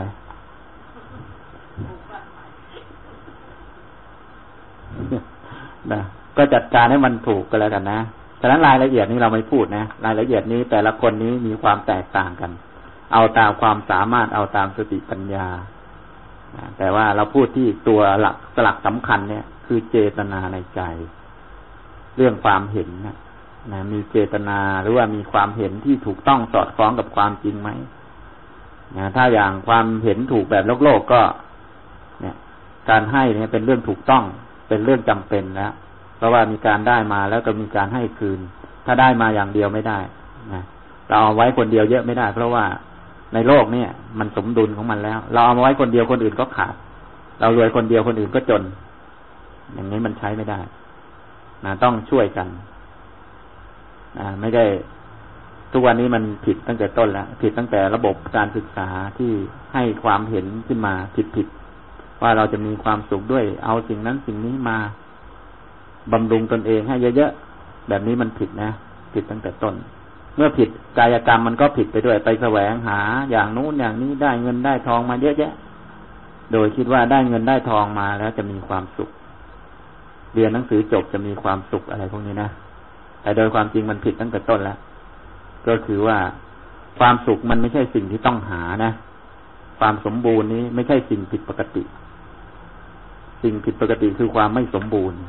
นะก็จัดการให้มันถูกก็แล้วกันนะฉะนั้นรายละเอียดนี้เราไม่พูดนะรายละเอียดนี้แต่ละคนนี้มีความแตกต่างกันเอาตามความสามารถเอาตามสติปัญญาแต่ว่าเราพูดที่ตัวหลักหลักสำคัญเนี่ยคือเจตนาในใจเรื่องความเห็นนะนะมีเจตนาหรือว่ามีความเห็นที่ถูกต้องสอดคล้องกับความจริงไหมนะถ้าอย่างความเห็นถูกแบบโลกโลกก็เนี่ยการให้เนี่ยเป็นเรื่องถูกต้องเป็นเรื่องจำเป็นแล้วเพราะว่ามีการได้มาแล้วก็มีการให้คืนถ้าได้มาอย่างเดียวไม่ได้นะเราเอาไว้คนเดียวเยอะไม่ได้เพราะว่าในโลกเนี่ยมันสมดุลของมันแล้วเราเอามาไว้คนเดียวคนอื่นก็ขาดเรารวยคนเดียวคนอื่นก็จนอย่างนี้มันใช้ไม่ได้นะต้องช่วยกันนะไม่ได้ทุกวันนี้มันผิดตั้งแต่ต้นแล้วผิดตั้งแต่ระบบการศึกษาที่ให้ความเห็นขึ้นมาผิดๆว่าเราจะมีความสุขด้วยเอาสิ่งนั้นสิ่งนี้มาบำรุงตนเองให้เยอะๆแบบนี้มันผิดนะผิดตั้งแต่ต้นเมื่อผิดกายกรรมมันก็ผิดไปด้วยไปแสวงหาอย่างนู้นอย่างนี้ได้เงินได้ทองมาเยอะแยะโดยคิดว่าได้เงินได้ทองมาแล้วจะมีความสุขเรียนหนังสือจบจะมีความสุขอะไรพวกนี้นะแต่โดยความจริงมันผิดตั้งแต่ต้นแล้วก็คือว่าความสุขมันไม่ใช่สิ่งที่ต้องหานะความสมบูรณ์นี้ไม่ใช่สิ่งผิดปกติสิ่งผิดปกติคือความไม่สมบูรณ์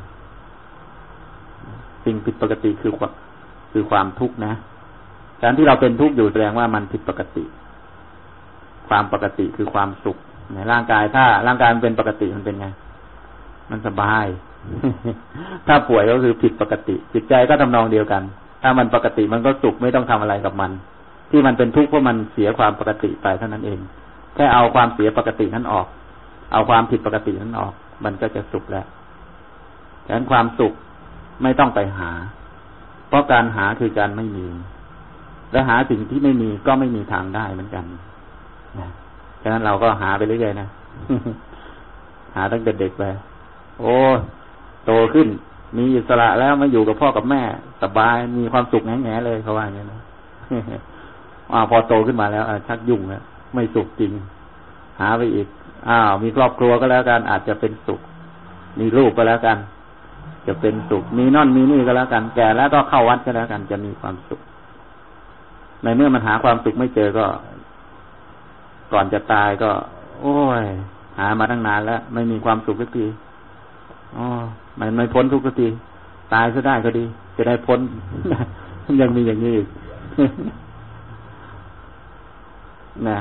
สิ่งผิดปกติคือความคือความทุกข์นะการที่เราเป็นทุกข์อยู่แสดงว่ามันผิดปกติความปกติคือความสุขในร่างกายถ้าร่างกายมันเป็นปกติมันเป็นไงมันสบายถ้าป่วยก็คือผิดปกติจิตใจก็ทำนองเดียวกันถ้ามันปกติมันก็สุขไม่ต้องทำอะไรกับมันที่มันเป็นทุกข์เพราะมันเสียความปกติไปเท่านั้นเองแค่เอาความเสียปกตินั้นออกเอาความผิดปกตินั้นออกมันก็จะสุขแล้วดังนั้นความสุขไม่ต้องไปหาเพราะการหาคือการไม่มีและหาสิ่งที่ไม่มีก็ไม่มีทางได้เหมือนกันนะฉะนั้นเราก็หาไปเรื่อยๆนะหาตั้งแต่เด็กไปโอ้โตขึ้นมีอิสระแล้วมาอยู่กับพ่อกับแม่สบายมีความสุขแง่ๆเลยเขาว่าอย่างนี้นะอ้าวพอโตขึ้นมาแล้วชักยุ่งแล้วไม่สุขจริงหาไปอีกอ้าวมีครอบครัวก็แล้วกันอาจจะเป็นสุขมีลูกก็แล้วกันจะเป็นสุขมีนั่นมีนี่ก็แล้วกันแก่แล้วก็เข้าวัดก็แล้วกันจะมีความสุขในเมื่อมันหาความสุขไม่เจอก็ก่อนจะตายก็โอ้ยหามาตั้งนานแล้วไม่มีความสุขสักทีอ๋อมันไม่พ้นทุกทีตายซะได้ก็ดีจะได้พ้น ยังมีอย่างนี้อีก นะ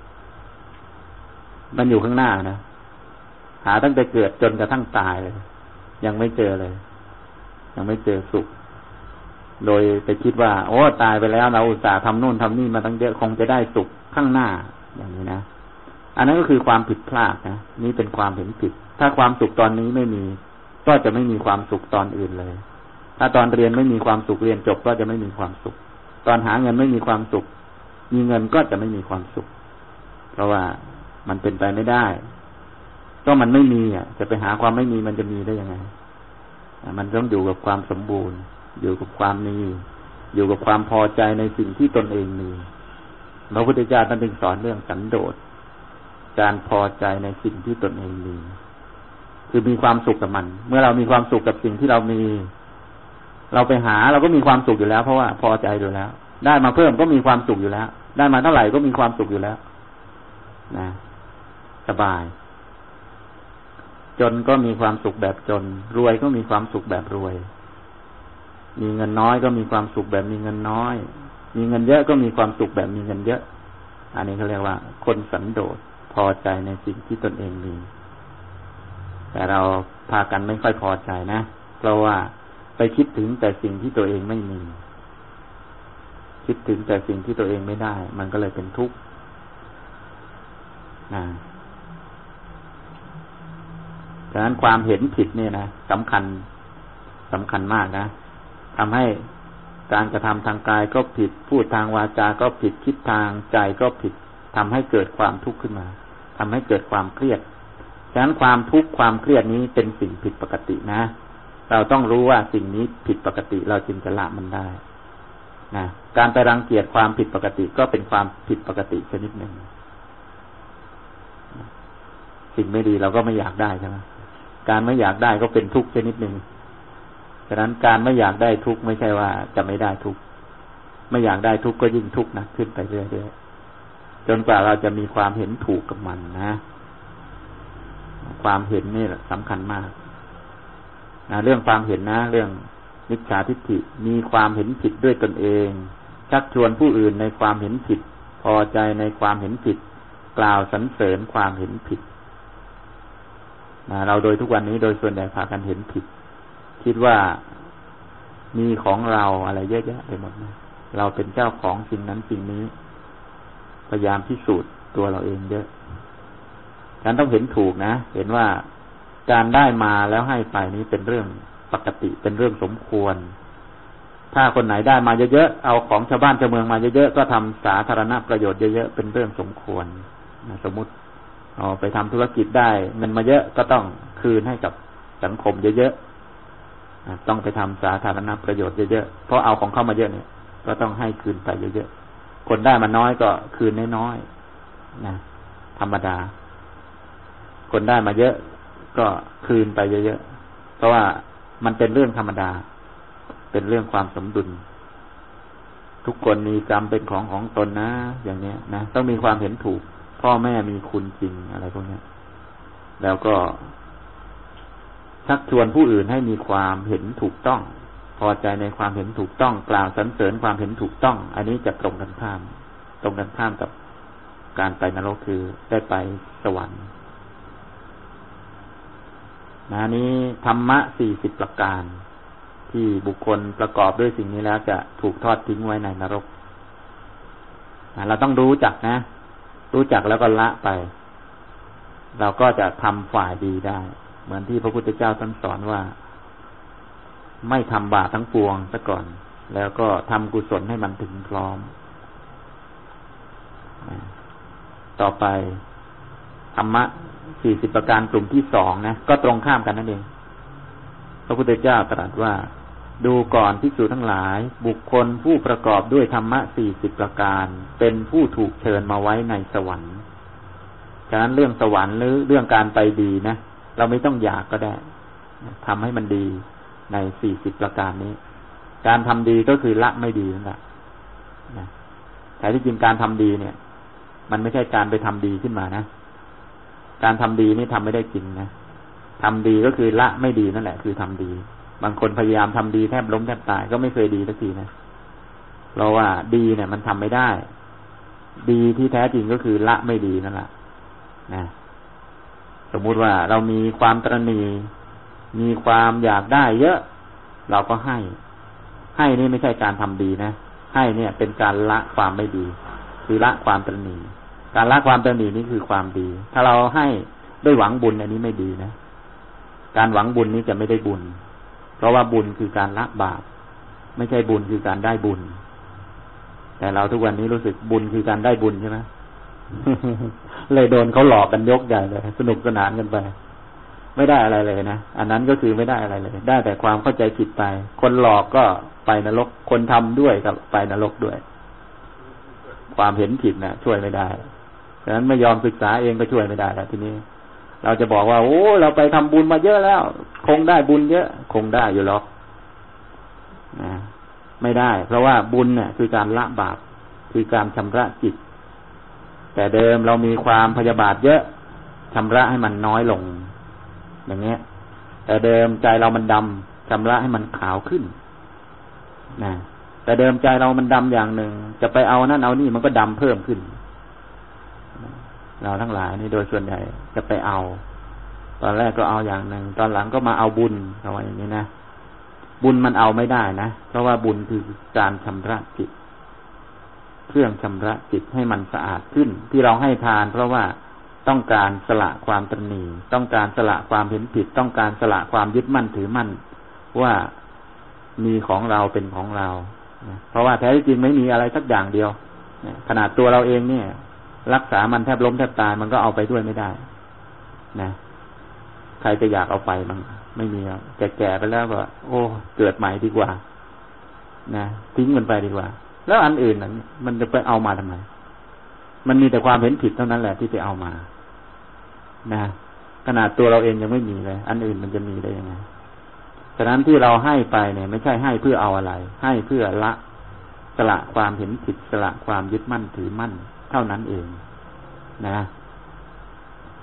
มันอยู่ข้างหน้านะหาตั้งแต่เกิดจนกระทั่งตายเลยยังไม่เจอเลยยังไม่เจอสุขโดยไปคิดว่าโอ้ตายไปแล้วเราอุตส่าห์ทำโน่นทำนี่มาตั้งเยอะคงจะได้สุขข้างหน้าอย่างนี้นะอันนั้นก็คือความผิดพลาดนะนี่เป็นความเห็นผิดถ้าความสุขตอนนี้ไม่มีก็จะไม่มีความสุขตอนอื่นเลยถ้าตอนเรียนไม่มีความสุขเรียนจบก็จะไม่มีความสุขตอนหาเงินไม่มีความสุขมีเงินก็จะไม่มีความสุขเพราะว่ามันเป็นไปไม่ได้ก็มันไม่มีอ่ะจะไปหาความไม่มีมันจะมีได้ยังไงมันต้องอยู่กับความสมบูรณ์อยู่กับความมีอยู่กับความพอใจในสิ่งที่ตนเองมีพระพุทธเจ้าท่านจึงสอนเรื่องสันโดษการพอใจในสิ่งที่ตนเองมีคือมีความสุขกับมันเมื่อเรามีความสุขกับสิ่งที่เรามีเราไปหาเราก็มีความสุขอยู่แล้วเพราะว่าพอใจอยู่แล้วได้มาเพิ่มก็มีความสุขอยู่แล้วได้มาเท่าไหร่ก็มีความสุขอยู่แล้วนะสบายจนก็มีความสุขแบบจนรวยก็มีความสุขแบบรวยมีเงินน้อยก็มีความสุขแบบมีเงินน้อยมีเงินเยอะก็มีความสุขแบบมีเงินเยอะอันนี้เขาเรียกว่าคนสันโดษพอใจในสิ่งที่ตนเองมีแต่เราพากันไม่ค่อยพอใจนะเพราะว่าไปคิดถึงแต่สิ่งที่ตัวเองไม่มีคิดถึงแต่สิ่งที่ตัวเองไม่ได้มันก็เลยเป็นทุกข์นะฉะนั้นความเห็นผิดเนี่ยนะสำคัญสำคัญมากนะทำให้การกระทำทางกายก็ผิดพูดทางวาจาก็ผิดคิดทางใจก็ผิดทำให้เกิดความทุกข์ขึ้นมาทำให้เกิดความเครียดฉะนั้นความทุกข์ความเครียดนี้เป็นสิ่งผิดปกตินะเราต้องรู้ว่าสิ่งนี้ผิดปกติเราจึงจะละมันได้นะการไปรังเกียจความผิดปกติก็เป็นความผิดปกติชนิดหนึ่งสิ่งไม่ดีเราก็ไม่อยากได้ใช่ไหมการไม่อยากได้ก็เป็นทุกข์ชนิดหนึ่งฉะนั้นการไม่อยากได้ทุกข์ไม่ใช่ว่าจะไม่ได้ทุกข์ไม่อยากได้ทุกข์ก็ยิ่งทุกข์หนักขึ้นไปเรื่อยๆจนกว่าเราจะมีความเห็นถูกกับมันนะความเห็นนี่แหละสำคัญมากนะเรื่องความเห็นนะเรื่องมิจฉาทิฏฐิมีความเห็นผิดด้วยตนเองชักชวนผู้อื่นในความเห็นผิดพอใจในความเห็นผิดกล่าวสรรเสริญความเห็นผิดนะเราโดยทุกวันนี้โดยส่วนใหญ่พากันเห็นผิดคิดว่ามีของเราอะไรเยอะแยะไปหมดนะเราเป็นเจ้าของสิ่งนั้นสิ่งนี้พยายามพิสูจน์ตัวเราเองเยอะฉันต้องเห็นถูกนะเห็นว่าการได้มาแล้วให้ไปนี้เป็นเรื่องปกติเป็นเรื่องสมควรถ้าคนไหนได้มาเยอะๆเอาของชาวบ้านชาวเมืองมาเยอะๆก็ทำสาธารณประโยชน์เยอะๆเป็นเรื่องสมควรนะสมมุติเอาไปทำธุรกิจได้เงินมาเยอะก็ต้องคืนให้กับสังคมเยอะๆต้องไปทำสาธารณประโยชน์เยอะๆเพราะเอาของเข้ามาเยอะเนี่ยก็ต้องให้คืนไปเยอะๆคนได้มาน้อยก็คืนน้อยๆนะธรรมดาคนได้มาเยอะก็คืนไปเยอะๆเพราะว่ามันเป็นเรื่องธรรมดาเป็นเรื่องความสมดุลทุกคนมีกรรมเป็นของของตนนะอย่างนี้นะต้องมีความเห็นถูกพ่อแม่มีคุณจริงอะไรพวกนี้แล้วก็ชักชวนผู้อื่นให้มีความเห็นถูกต้องพอใจในความเห็นถูกต้องกล่าวสรรเสริญความเห็นถูกต้องอันนี้จะตรงกันข้ามตรงกันข้ามกับการไปนรกคือได้ไปสวรรค์นะนี้ธรรมะสี่สิบประการที่บุคคลประกอบด้วยสิ่งนี้แล้วจะถูกทอดทิ้งไว้ในนรกนะเราต้องรู้จักนะรู้จักแล้วก็ละไปเราก็จะทำฝ่ายดีได้เหมือนที่พระพุทธเจ้าท่านสอนว่าไม่ทำบาปทั้งปวงซะก่อนแล้วก็ทำกุศลให้มันถึงพร้อมต่อไปธรรมะสี่สิบประการกลุ่มที่สองนะก็ตรงข้ามกันนั่นเองพระพุทธเจ้าตรัสว่าดูก่อนภิกษุทั้งหลายบุคคลผู้ประกอบด้วยธรรมะสี่สิบประการเป็นผู้ถูกเชิญมาไว้ในสวรรค์ฉะนั้นเรื่องสวรรค์หรือเรื่องการไปดีนะเราไม่ต้องอยากก็ได้ทำให้มันดีในสี่สิบประการนี้การทำดีก็คือละไม่ดีนั่นแหละแต่ที่จริงการทำดีเนี่ยมันไม่ใช่การไปทำดีขึ้นมานะการทำดีนี่ทำไม่ได้จริงนะทำดีก็คือละไม่ดีนั่นแหละคือทำดีบางคนพยายามทำดีแทบล้มแทบตายก็ไม่เคยดีสักทีนะเพราะว่าดีเนี่ยมันทำไม่ได้ดีที่แท้จริงก็คือละไม่ดีนั่นแหละนะสมมุติว่าเรามีความตระหนี่มีความอยากได้เยอะเราก็ให้ให้นี่ไม่ใช่การทำดีนะให้เนี่ยเป็นการละความไม่ดีคือละความตระหนี่การละความตระหนี่นี่คือความดีถ้าเราให้ด้วยหวังบุญอันนี้ไม่ดีนะการหวังบุญนี้จะไม่ได้บุญเพราะว่าบุญคือการละบาปไม่ใช่บุญคือการได้บุญแต่เราทุกวันนี้รู้สึกบุญคือการได้บุญใช่ไหม เลยโดนเขาหลอกกันยกใหญ่เลยสนุกสนานกันไปไม่ได้อะไรเลยนะอันนั้นก็คือไม่ได้อะไรเลยได้แต่ความเข้าใจผิดไปคนหลอกก็ไปนรกคนทำด้วยก็ไปนรกด้วยความเห็นผิดนะช่วยไม่ได้ฉะนั้นไม่ยอมศึกษาเองก็ช่วยไม่ได้แล้วทีนี้เราจะบอกว่าโอ้เราไปทำบุญมาเยอะแล้วคงได้บุญเยอะคงได้อยู่หรอกนะไม่ได้เพราะว่าบุญเนี่ยคือการละบาปคือการชำระจิตแต่เดิมเรามีความพยาบาทเยอะชำระให้มันน้อยลงอย่างเงี้ยแต่เดิมใจเรามันดำชำระให้มันขาวขึ้นนะแต่เดิมใจเรามันดำอย่างหนึ่งจะไปเอานั่นเอานี่มันก็ดำเพิ่มขึ้นเราทั้งหลายนี่โดยส่วนใหญ่จะไปเอาตอนแรกก็เอาอย่างหนึ่งตอนหลังก็มาเอาบุญเอาไว้อย่างนี้นะบุญมันเอาไม่ได้นะเพราะว่าบุญคือการชำระจิตเครื่องชำระจิตให้มันสะอาดขึ้นที่เราให้ทานเพราะว่าต้องการสละความตนีต้องการสละความเห็นผิดต้องการสละความยึดมั่นถือมั่นว่ามีของเราเป็นของเราเพราะว่าแท้จริงไม่มีอะไรสักอย่างเดียวขนาดตัวเราเองเนี่ยรักษามันแทบล้มแทบตายมันก็เอาไปด้วยไม่ได้นะใครจะอยากเอาไปมันไม่มีแก่ๆไปแล้วก็โอ้เกิดใหม่ดีกว่านะทิ้งมันไปดีกว่าแล้วอันอื่นนั้นมันจะไปเอามาทำไมมันมีแต่ความเห็นผิดเท่านั้นแหละที่ไปเอามานะขนาดตัวเราเองยังไม่มีเลยอันอื่นมันจะมีได้ยังไงฉะนั้นที่เราให้ไปเนี่ยไม่ใช่ให้เพื่อเอาอะไรให้เพื่อละสละความเห็นผิดสละความยึดมั่นถือมั่นเท่านั้นเองนะ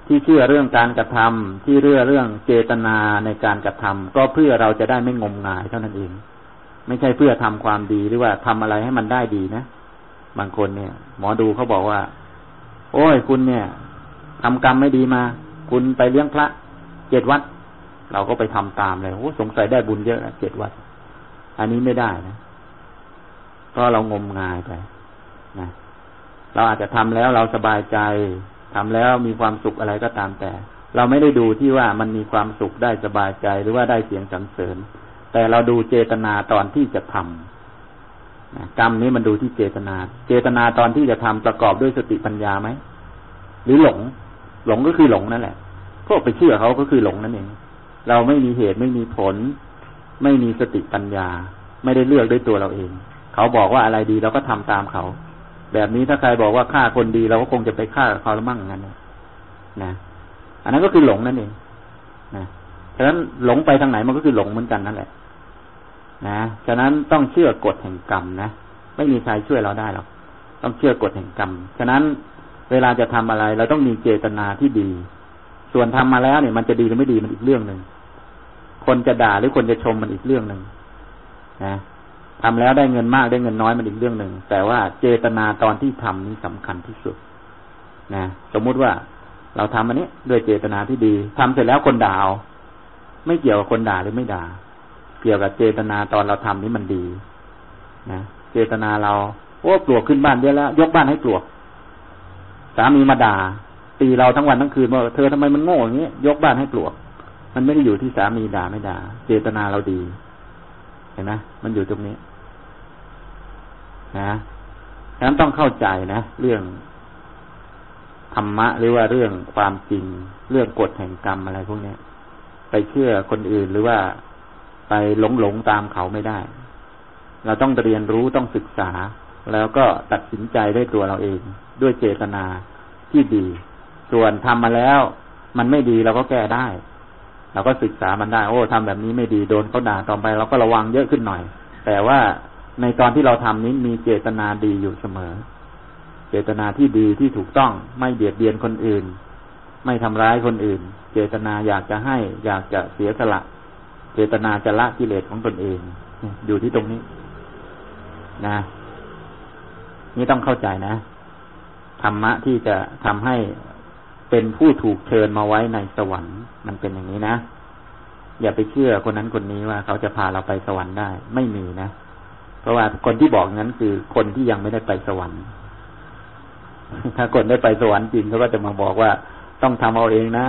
ที่เชื่อเรื่องการกระทำที่เชื่อเรื่องเจตนาในการกระทำก็เพื่อเราจะได้ไม่งมงายเท่านั้นเองไม่ใช่เพื่อทำความดีหรือว่าทำอะไรให้มันได้ดีนะบางคนเนี่ยหมอดูเขาบอกว่าโอ้ยคุณเนี่ยทำกรรมไม่ดีมาคุณไปเลี้ยงพระเจ็ดวัดเราก็ไปทำตามเลยโอ้สงสัยได้บุญเยอะเจ็ดวัดอันนี้ไม่ได้นะเพราะเรางมงายไปนะเราอาจจะทำแล้วเราสบายใจทำแล้วมีความสุขอะไรก็ตามแต่เราไม่ได้ดูที่ว่ามันมีความสุขได้สบายใจหรือว่าได้เสียงสรรเสริญแต่เราดูเจตนาตอนที่จะทำนะกรรมนี้มันดูที่เจตนาเจตนาตอนที่จะทำประกอบด้วยสติปัญญาไหมหรือหลงหลงก็คือหลงนั่นแหละพวกไปเชื่อเขาก็คือหลงนั่นเองเราไม่มีเหตุไม่มีผลไม่มีสติปัญญาไม่ได้เลือกด้วยตัวเราเองเขาบอกว่าอะไรดีเราก็ทำตามเขาแบบนี้ถ้าใครบอกว่าฆ่าคนดีเราก็คงจะไปฆ่าเขาละมั่งงั้นนะอันนั้นก็คือหลงนั่นเองนะฉะนั้นหลงไปทางไหนมันก็คือหลงเหมือนกันนั่นแหละนะฉะนั้นต้องเชื่อกฎแห่งกรรมนะไม่มีใครช่วยเราได้หรอกต้องเชื่อกฎแห่งกรรมฉะนั้นเวลาจะทำอะไรเราต้องมีเจตนาที่ดีส่วนทำมาแล้วเนี่ยมันจะดีหรือไม่ดีมันอีกเรื่องนึงคนจะด่าหรือคนจะชมมันอีกเรื่องนึงนะทำแล้วได้เงินมากได้เงินน้อยมันอีกเรื่องนึงแต่ว่าเจตนาตอนที่ทำนี่สำคัญที่สุดนะสมมุติว่าเราทำอันนี้ด้วยเจตนาที่ดีทำเสร็จแล้วคนด่าเอาไม่เกี่ยวกับคนด่าหรือไม่ด่าเกี่ยวกับเจตนาตอนเราทำนี้มันดีนะเจตนาเราโอ้ปลวกขึ้นบ้านเยอะแล้วยกบ้านให้ปลวกสามีมาด่าตีเราทั้งวันทั้งคืนว่าเธอทำไมมันโง่อย่างนี้ยกบ้านให้ปลวกมันไม่ได้อยู่ที่สามีด่าไม่ด่าเจตนาเราดีเห็นไหมมันอยู่ตรงนี้นะฉะนั้นต้องเข้าใจนะเรื่องธรรมะหรือว่าเรื่องความจริงเรื่องกฎแห่งกรรมอะไรพวกนี้ไปเชื่อคนอื่นหรือว่าไปหลงหลงตามเขาไม่ได้เราต้องเรียนรู้ต้องศึกษาแล้วก็ตัดสินใจด้วยตัวเราเองด้วยเจตนาที่ดีส่วนทำมาแล้วมันไม่ดีเราก็แก้ได้เราก็ศึกษามันได้โอ้ทำแบบนี้ไม่ดีโดนเขาด่าต่อไปเราก็ระวังเยอะขึ้นหน่อยแต่ว่าในตอนที่เราทำนี้มีเจตนาดีอยู่เสมอเจตนาที่ดีที่ถูกต้องไม่เบียดเบียนคนอื่นไม่ทำร้ายคนอื่นเจตนาอยากจะให้อยากจะเสียสละเจตนาจะละกิเลสของตนเองอยู่ที่ตรงนี้นะนี่ต้องเข้าใจนะธรรมะที่จะทำให้เป็นผู้ถูกเชิญมาไว้ในสวรรค์มันเป็นอย่างนี้นะอย่าไปเชื่อคนนั้นคนนี้ว่าเขาจะพาเราไปสวรรค์ได้ไม่มีนะเพราะว่าคนที่บอกงั้นคือคนที่ยังไม่ได้ไปสวรรค์ถ้าคนได้ไปสวรรค์จริงเขาก็จะมาบอกว่าต้องทำเอาเองนะ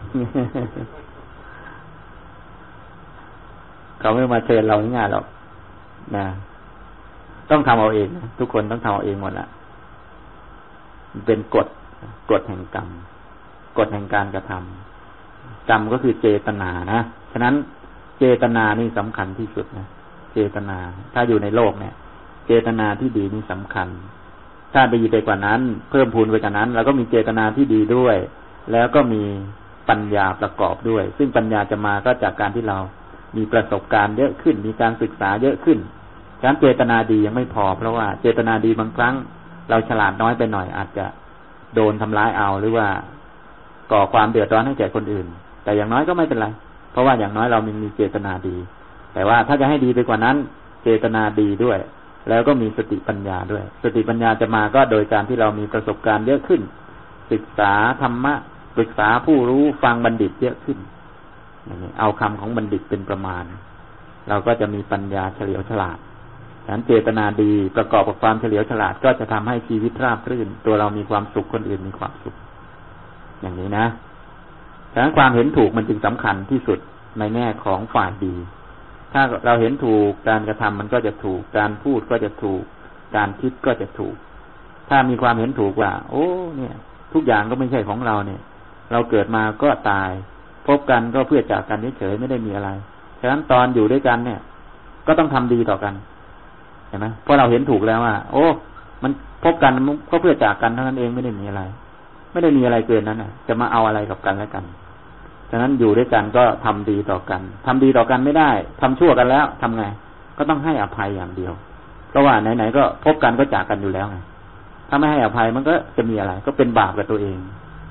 เขาไม่มาเชิญเราง่ายๆหรอกนะต้องทำเอาเองทุกคนต้องทำเอาเองหมดละเป็นกฎกฎแห่งกรรมกฎแห่งการกระทำกรรมก็คือเจตนานะฉะนั้นเจตนานี่สำคัญที่สุดนะเจตนาถ้าอยู่ในโลกเนี่ยเจตนาที่ดีนี่สำคัญถ้าดีไปกว่านั้นเพิ่มพูนไปกว่านั้นเราก็มีเจตนาที่ดีด้วยแล้วก็มีปัญญาประกอบด้วยซึ่งปัญญาจะมาก็จากการที่เรามีประสบการณ์เยอะขึ้นมีการศึกษาเยอะขึ้นฉะนั้นเจตนาดียังไม่พอเพราะว่าเจตนาดีบางครั้งเราฉลาดน้อยไปหน่อยอาจจะโดนทำร้ายเอาหรือว่าก่อความเดือดร้อนให้แก่คนอื่นแต่อย่างน้อยก็ไม่เป็นไรเพราะว่าอย่างน้อยเรามีมีเจตนาดีแต่ว่าถ้าจะให้ดีไปกว่านั้นเจตนาดีด้วยแล้วก็มีสติปัญญาด้วยสติปัญญาจะมาก็โดยการที่เรามีประสบการณ์เยอะขึ้นศึกษาธรรมะศึกษาผู้รู้ฟังบัณฑิตเยอะขึ้นเอาคำของบัณฑิตเป็นประมาณเราก็จะมีปัญญาเฉลียวฉลาดฉะนั้นเจตนาดีประกอบกับความเฉลียวฉลาดก็จะทำให้ชีวิตราบรื่นตัวเรามีความสุขคนอื่นมีความสุขอย่างนี้นะฉะนั้นความเห็นถูกมันจึงสำคัญที่สุดในแง่ของฝ่ายดีถ้าเราเห็นถูกการกระทำมันก็จะถูกการพูดก็จะถูกการคิดก็จะถูกถ้ามีความเห็นถูกว่าโอ้เนี่ยทุกอย่างก็ไม่ใช่ของเราเนี่ยเราเกิดมาก็ตายพบกันก็เพื่อจากกันเฉยๆไม่ได้มีอะไรฉะนั้นตอนอยู่ด้วยกันเนี่ยก็ต้องทำดีต่อกันเห็นไหมเพราะเราเห็นถูกแล้วว่าโอ้มันพบกันก็เพื่อจากกันเท่านั้นเองไม่ได้มีอะไรไม่ได้มีอะไรเกินนั้นน่ะจะมาเอาอะไรกับกันและกันฉะนั้นอยู่ด้วยกันก็ทำดีต่อกันทำดีต่อกันไม่ได้ทำชั่วกันแล้วทำไงก็ต้องให้อภัยอย่างเดียวเพราะว่าไหนๆก็พบกันก็จากกันอยู่แล้วไงถ้าไม่ให้อภัยมันก็จะมีอะไรก็เป็นบาปกับตัวเอง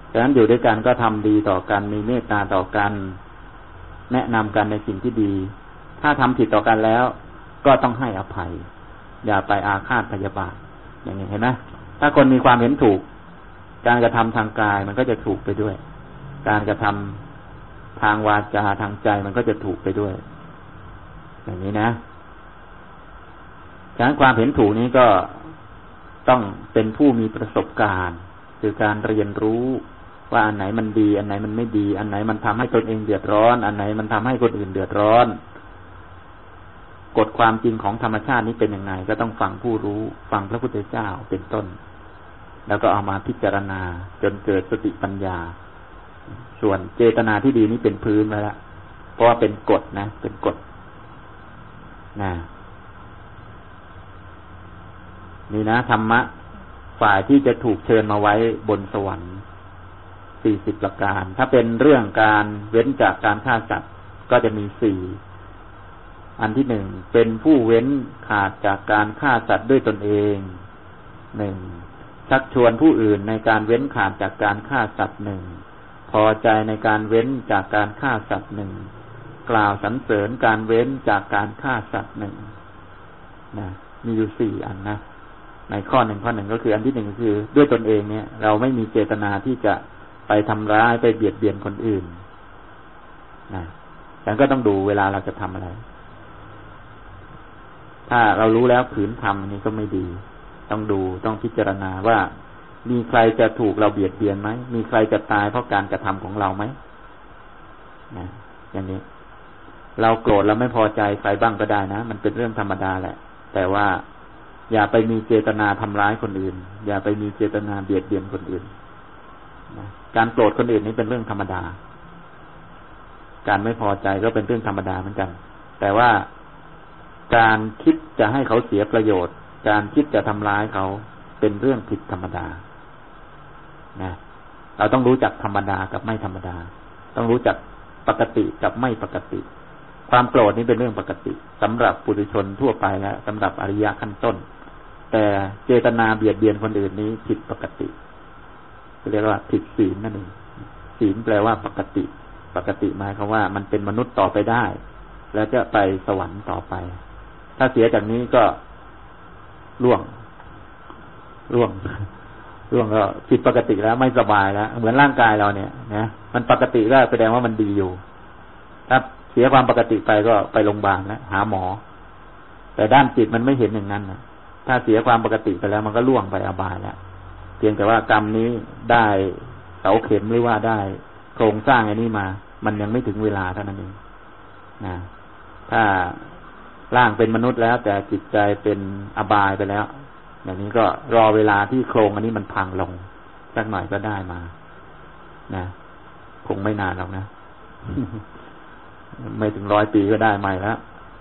ฉะนั้นอยู่ด้วยกันก็ทำดีต่อกันมีเมตตาต่อกันแนะนำกันในสิ่งที่ดีถ้าทำผิดต่อกันแล้วก็ต้องให้อภัยอย่าไปอาฆาตพยาบาทอย่างนี้เห็นไหมถ้าคนมีความเห็นถูกการกระทำทางกายมันก็จะถูกไปด้วยการกระทำทางวาจาทางใจมันก็จะถูกไปด้วยอย่างนี้นะฉะนั้นความเห็นถูกนี้ก็ต้องเป็นผู้มีประสบการณ์คือการเรียนรู้ว่าอันไหนมันดีอันไหนมันไม่ดีอันไหนมันทำให้ตนเองเดือดร้อนอันไหนมันทำให้คนอื่นเดือดร้อนกฎความจริงของธรรมชาตินี้เป็นยังไงก็ต้องฟังผู้รู้ฟังพระพุทธเจ้าเป็นต้นแล้วก็เอามาพิจารณาจนเกิดสติปัญญาส่วนเจตนาที่ดีนี้เป็นพื้นไว้แล้วเพราะว่าเป็นกฎนะเป็นกฎนะนี่นะธรรมะฝ่ายที่จะถูกเชิญมาไว้บนสวรรค์สี่สิบประการถ้าเป็นเรื่องการเว้นจากการฆ่าสัตว์ก็จะมีสี่อันที่หนึ่งเป็นผู้เว้นขาดจากการฆ่าสัตว์ด้วยตนเองหนึ่งชักชวนผู้อื่นในการเว้นขาดจากการฆ่าสัตว์หนึ่งพอใจในการเว้นจากการฆ่าสัตว์หนึ่งกล่าวสรรเสริญการเว้นจากการฆ่าสัตว์หนึ่งนะมีอยู่สี่อันนะในข้อหนึ่งข้อหนึ่งก็คืออันที่หนึ่งก็คือด้วยตนเองเนี่ยเราไม่มีเจตนาที่จะไปทำร้ายไปเบียดเบียนคนอื่นนะแต่ก็ต้องดูเวลาเราจะทำอะไรถ้าเรารู้แล้วขืนทำอันนี้ก็ไม่ดีต้องดูต้องพิจารณาว่ามีใครจะถูกเราเบียดเบียนไหมมีใครจะตายเพราะการกระทำของเราไหมนะอย่างนี้เราโกรธเราไม่พอใจใครบ้างก็ได้นะมันเป็นเรื่องธรรมดาแหละแต่ว่าอย่าไปมีเจตนาทำร้ายคนอื่นอย่าไปมีเจตนาเบียดเบียนคนอื่นนะการโกรธคนอื่นนี้เป็นเรื่องธรรมดาการไม่พอใจก็เป็นเรื่องธรรมดาเหมือนกันแต่ว่าการคิดจะให้เขาเสียประโยชน์การคิดจะทำร้ายเขาเป็นเรื่องผิดธรรมดานะเราต้องรู้จักธรรมดากับไม่ธรรมดาต้องรู้จักปกติกับไม่ปกติความโกรธนี้เป็นเรื่องปกติสำหรับปุถุชนทั่วไปและสำหรับอริยะขั้นต้นแต่เจตนาเบียดเบียนคนอื่นนี้ผิดปกติเรียกว่าผิดศีลนั่นเองศีลแปลว่าปกติปกติหมายความว่ามันเป็นมนุษย์ต่อไปได้แล้วจะไปสวรรค์ต่อไปถ้าเสียจากนี้ก็ล่วงล่วงล่วงก็ผิดปกติแล้วไม่สบายแล้วเหมือนร่างกายเราเนี่ยนะมันปกติก็แสดงว่ามันดีอยู่ถ้าเสียความปกติไปก็ไปโรงพยาบาลแล้วหาหมอแต่ด้านจิตมันไม่เห็นอย่างนั้นนะถ้าเสียความปกติไปแล้วมันก็ล่วงไปอบายแล้วเพียงแต่ว่ากรรมนี้ได้เสาเข็มหรือว่าได้โครงสร้างอันนี้มามันยังไม่ถึงเวลาเท่านั้นเองนะถ้าร่างเป็นมนุษย์แล้วแต่จิตใจเป็นอบายไปแล้วอย่างนี้ก็รอเวลาที่โครงอันนี้มันพังลงสักหน่อยก็ได้มานะคงไม่นานหรอกนะ ไม่ถึงร้อยปีก็ได้ใหม่แล้ว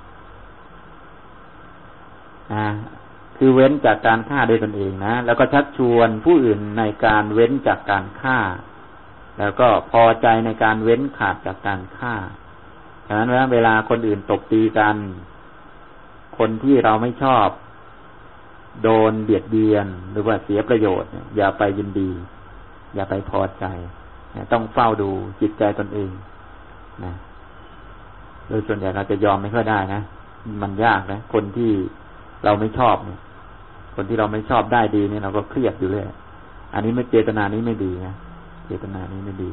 นะคือเว้นจากการฆ่าด้วยตนเองนะแล้วก็ชักชวนผู้อื่นในการเว้นจากการฆ่าแล้วก็พอใจในการเว้นขาดจากการฆ่าฉะนั้นเวลาคนอื่นตบตีกันคนที่เราไม่ชอบโดนเบียดเบียนหรือว่าเสียประโยชน์อย่าไปยินดีอย่าไปพอใจต้องเฝ้าดูจิตใจตนเองนะโดยส่วนใหญ่เราจะยอมไม่ค่อยได้นะมันยากนะคนที่เราไม่ชอบเนี่ยคนที่เราไม่ชอบได้ดีเนี่ยเราก็เครียดอยู่เลยอันนี้ไม่เจตนานี้ไม่ดีนะเจตนานี้ไม่ดี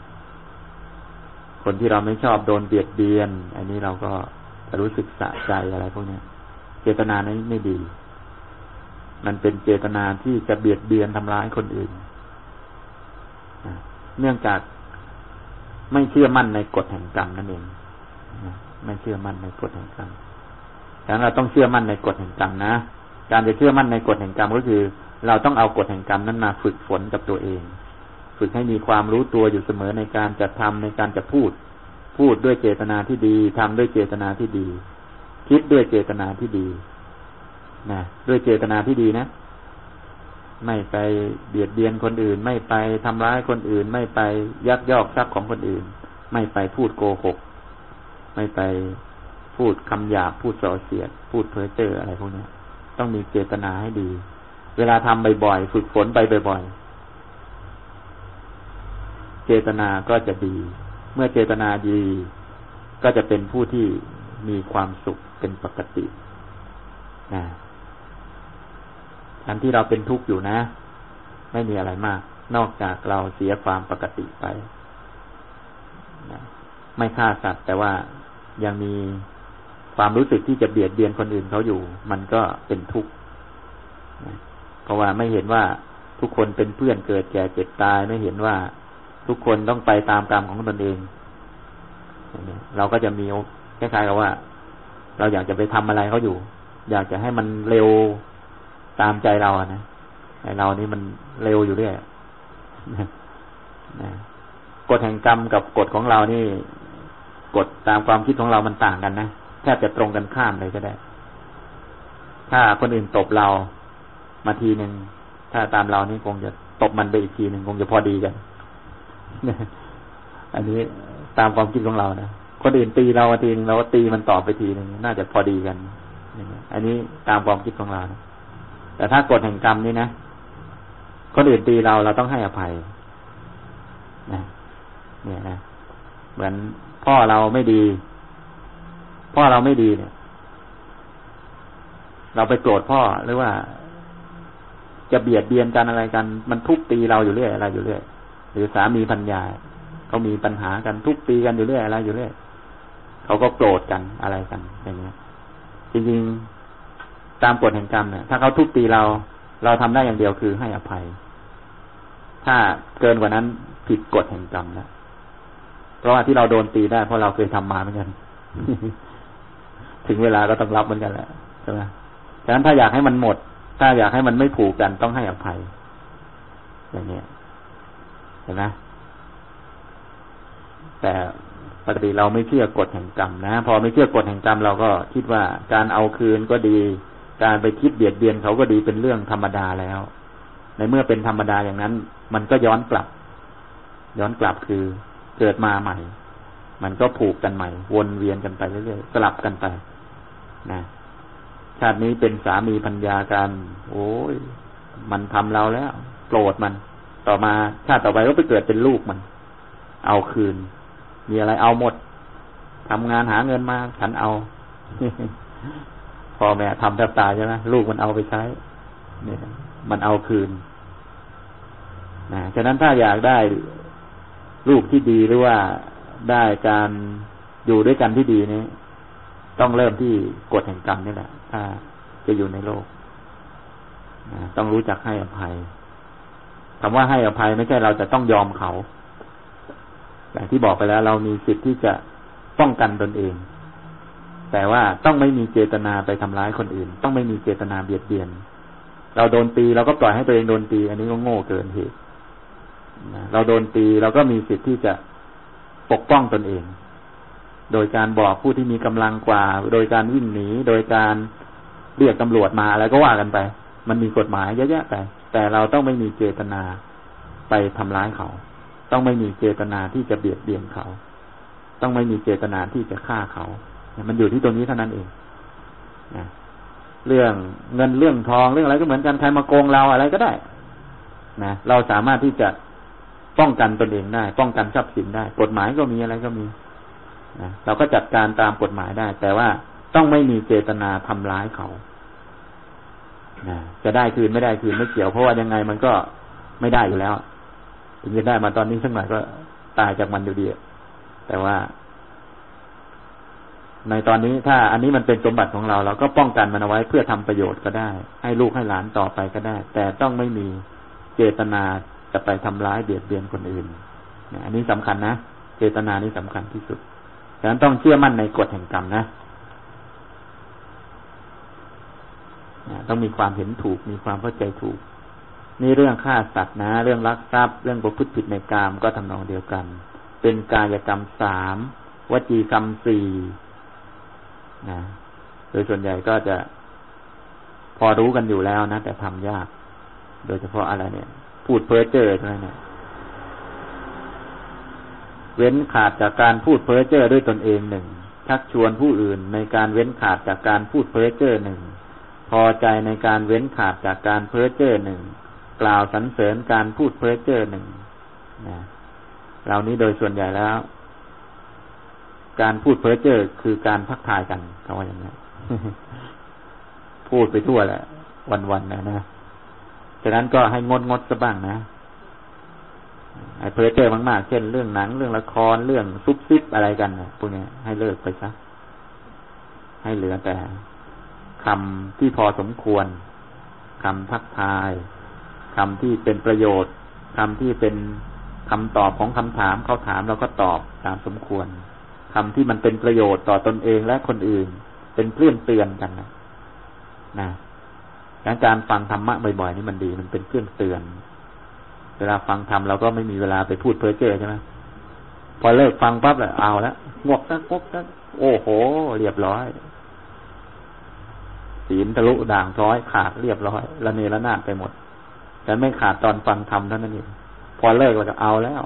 คนที่เราไม่ชอบโดนเบียดเบียนอันนี้เราก็จะรู้สึกสะใจอะไรพวกนี้เจตนานี้ไม่ดีมันเป็นเจตนาที่จะเบียดเบียนทำร้ายคนอื่นเนื่องจากไม่เชื่อมั่นในกฎแห่งกรรมนั่นเองไม่เชื่อมั่นในกฎแห่งกรรมดังนั้นเราต้องเชื่อมั่นในกฎแห่งกรรมนะการจะเชื่อมั่นในกฎแห่งกรรมก็คือเราต้องเอากฎแห่งกรรมนั้นมาฝึกฝนกับตัวเองฝึกให้มีความรู้ตัวอยู่เสมอในการจะทำในการจะพูดพูดด้วยเจตนาที่ดีทำด้วยเจตนาที่ดีคิดด้วยเจตนาที่ดีนะด้วยเจตนาที่ดีนะไม่ไปเบียดเบียนคนอื่นไม่ไปทำร้ายคนอื่นไม่ไปยักยอกทรัพย์ของคนอื่นไม่ไปพูดโกหกไม่ไปพูดคำหยาบพูดส่อเสียดพูดเพ้อเจ้ออะไรพวกนี้ต้องมีเจตนาให้ดีเวลาทำบ่อยๆฝึกฝนไปบ่อยเจตนาก็จะดีเมื่อเจตนาดีก็จะเป็นผู้ที่มีความสุขเป็นปกตินะทั้งที่เราเป็นทุกข์อยู่นะไม่มีอะไรมากนอกจากเราเสียความปกติไปนะไม่ฆ่าสัตว์แต่ว่ายังมีความรู้สึกที่จะเบียดเบียนคนอื่นเขาอยู่มันก็เป็นทุกข์นะเพราะว่าไม่เห็นว่าทุกคนเป็นเพื่อนเกิดแก่เจ็บตายไม่เห็นว่าทุกคนต้องไปตามกรรมของตนเองเราก็จะมีคล้ายๆกับว่าเราอยากจะไปทำอะไรเขาอยู่อยากจะให้มันเร็วตามใจเราอะนะไอ้เรานี่มันเร็วอยู่เรื่อยกฎแห่งกรรมกับกฎของเรานี่กฎตามความคิดของเรามันต่างกันนะแทบจะตรงกันข้ามเลยก็ได้ถ้าคนอื่นตบเรามาทีนึงถ้าตามเรานี่คงจะตบมันไปอีกทีนึงคงจะพอดีกันอันนี้ตามความคิดของเรานะคนอื่นตีเราทีนึงเราก็ตีมันตอบไปทีนึงน่าจะพอดีกันอันนี้ตามความคิดของเรานะแต่ถ้ากฎแห่งกรรมนี่นะคนอื่นตีเราเราต้องให้อภัยนะเนี่ยนะเหมือนพ่อเราไม่ดีพ่อเราไม่ดีเนี่ยเราไปโกรธพ่อหรือว่าจะเบียดเบียนกันอะไรกันมันทุบตีเราอยู่เรื่อยอะไรอยู่เรื่อยหรือสามีภรรยาเขามีปัญหากันทุบตีกันอยู่เรื่อยอะไรอยู่เรื่อยเขาก็โกรธกันอะไรกันอย่างเงี้ยจริงๆตามกฎแห่งกรรมเนี่ยถ้าเขาทุบตีเราเราทำได้อย่างเดียวคือให้อภัยถ้าเกินกว่านั้นผิดกฎแห่งกรรมแล้วเพราะว่าที่เราโดนตีได้เพราะเราเคยทำมาเหมือนกัน ถึงเวลาก็ต้องรับเหมือนกันแหละใช่ไหมฉะนั้นถ้าอยากให้มันหมดถ้าอยากให้มันไม่ผูกกันต้องให้อภัยอย่างนี้เห็นไหมแต่ปกติเราไม่เชื่อกฎแห่งกรรมนะพอไม่เชื่อกฎแห่งกรรมเราก็คิดว่าการเอาคืนก็ดีการไปคิดเบียดเบียนเขาก็ดีเป็นเรื่องธรรมดาแล้วในเมื่อเป็นธรรมดาอย่างนั้นมันก็ย้อนกลับย้อนกลับคือเกิดมาใหม่มันก็ผูกกันใหม่วนเวียนกันไปเรื่อยๆสลับกันไปนะชาตินี้เป็นสามีภรรยากันโอ้ยมันทำเราแล้วโกรธมันต่อมาชาติต่อไปก็ไปเกิดเป็นลูกมันเอาคืนมีอะไรเอาหมดทำงานหาเงินมาฉันเอา พ่อแม่ทำแทบตายใช่ไหมลูกมันเอาไปใช้เนี่ยมันเอาคืนนะฉะนั้นถ้าอยากได้ลูกที่ดีหรือว่าได้การอยู่ด้วยกันที่ดีนี้ต้องเริ่มที่กฎแห่งกรรมนี่แหละถ้าจะอยู่ในโลกนะต้องรู้จักให้อภัยคำว่าให้อภัยไม่ใช่เราจะต้องยอมเขาอย่างที่บอกไปแล้วเรามีสิทธิ์ที่จะป้องกันตนเองแต่ว่าต้องไม่มีเจตนาไปทำร้ายคนอื่นต้องไม่มีเจตนาเบียดเบียนเราโดนตีเราก็ปล่อยให้ตัวเองโดนตีอันนี้ก็โง่เกินเหตุเราโดนตีเราก็มีสิทธิ์ที่จะปกป้องตนเองโดยการบอกผู้ที่มีกำลังกว่าโดยการวิ่งหนีโดยการเรียกตำรวจมาอะไรก็ว่ากันไปมันมีกฎหมายเยอะแยะไปแต่เราต้องไม่มีเจตนาไปทำร้ายเขาต้องไม่มีเจตนาที่จะเบียดเบียนเขาต้องไม่มีเจตนาที่จะฆ่าเขามันอยู่ที่ตรงนี้เท่านั้นเองนะเรื่องเงินเรื่องทองเรื่องอะไรก็เหมือนกันใครมาโกงเราอะไรก็ได้นะเราสามารถที่จะป้องกันตนเองได้ป้องกันทรัพย์สินได้กฎหมายก็มีอะไรก็มีนะเราก็จัดการตามกฎหมายได้แต่ว่าต้องไม่มีเจตนาทำร้ายเขานะจะได้คืนไม่ได้คืนไม่เกี่ยวเพราะว่ายังไงมันก็ไม่ได้อยู่แล้วถึงจะได้มาตอนนี้สักหน่อยก็ตายจากมันอยู่ดีแต่ว่าในตอนนี้ถ้าอันนี้มันเป็นสมบัติของเราเราก็ป้องกันมันเอาไว้เพื่อทำประโยชน์ก็ได้ให้ลูกให้หลานต่อไปก็ได้แต่ต้องไม่มีเจตนาจะไปทำร้ายเบียดเบียนคนอื่นอันนี้สำคัญนะเจตนานี้สำคัญที่สุดฉะนั้นต้องเชื่อมั่นในกฎแห่งกรรมนะต้องมีความเห็นถูกมีความเข้าใจถูกนี่เรื่องฆ่าสัตว์นะเรื่องลักทรัพย์เรื่องประพฤติผิดในกามก็ทำนองเดียวกันเป็นกายกรรมสามวจีกรรมสี่นะโดยส่วนใหญ่ก็จะพอรู้กันอยู่แล้วนะแต่ทำยากโดยเฉพาะอะไรเนี่ยพูดเพ้อเจ้ออะไรเนี่ยเว้นขาดจากการพูดเพ้อเจ้อด้วยตนเองหนึ่งชักชวนผู้อื่นในการเว้นขาดจากการพูดเพ้อเจ้อหนึ่งพอใจในการเว้นขาดจากการเพ้อเจ้อหนึ่งกล่าวสรรเสริญการพูดเพ้อเจ้อหนึ่งนะเหล่านี้โดยส่วนใหญ่แล้วการพูดเพ้อเจ้อคือการทักทายกันเขาว่าอย่างนี้ พูดไปทั่วแหละวันๆนะนะฉะนั้นก็ให้งดงดซะบ้างนะไอ้เพ้อเจ้อมากๆเช่นเรื่องหนังเรื่องละครเรื่องซุบซิบอะไรกันนะพวกนี้ให้เลิกไปซะให้เหลือแต่คำที่พอสมควรคำทักทายคำที่เป็นประโยชน์คำที่เป็นคำตอบของคำถามเขาถามเราก็ตอบตามสมควรคำที่มันเป็นประโยชน์ต่อตนเองและคนอื่นเป็นเครื่องเตือนกันนะนะการฟังธรรมะบ่อยๆนี่มันดีมันเป็นเครื่องเตือนเวลาฟังธรรมเราก็ไม่มีเวลาไปพูดเพ้อเจ้อใช่ไหมพอเลิกฟังปั๊บเลยเอาละงกสักงกสักโอ้โหเรียบร้อยศีลทะลุด่างพร้อยขาดเรียบร้อยละเนระนาดไปหมดแต่ไม่ขาดตอนฟังธรรมเท่านั้นเองพอเลิกเราก็เอาแล้ว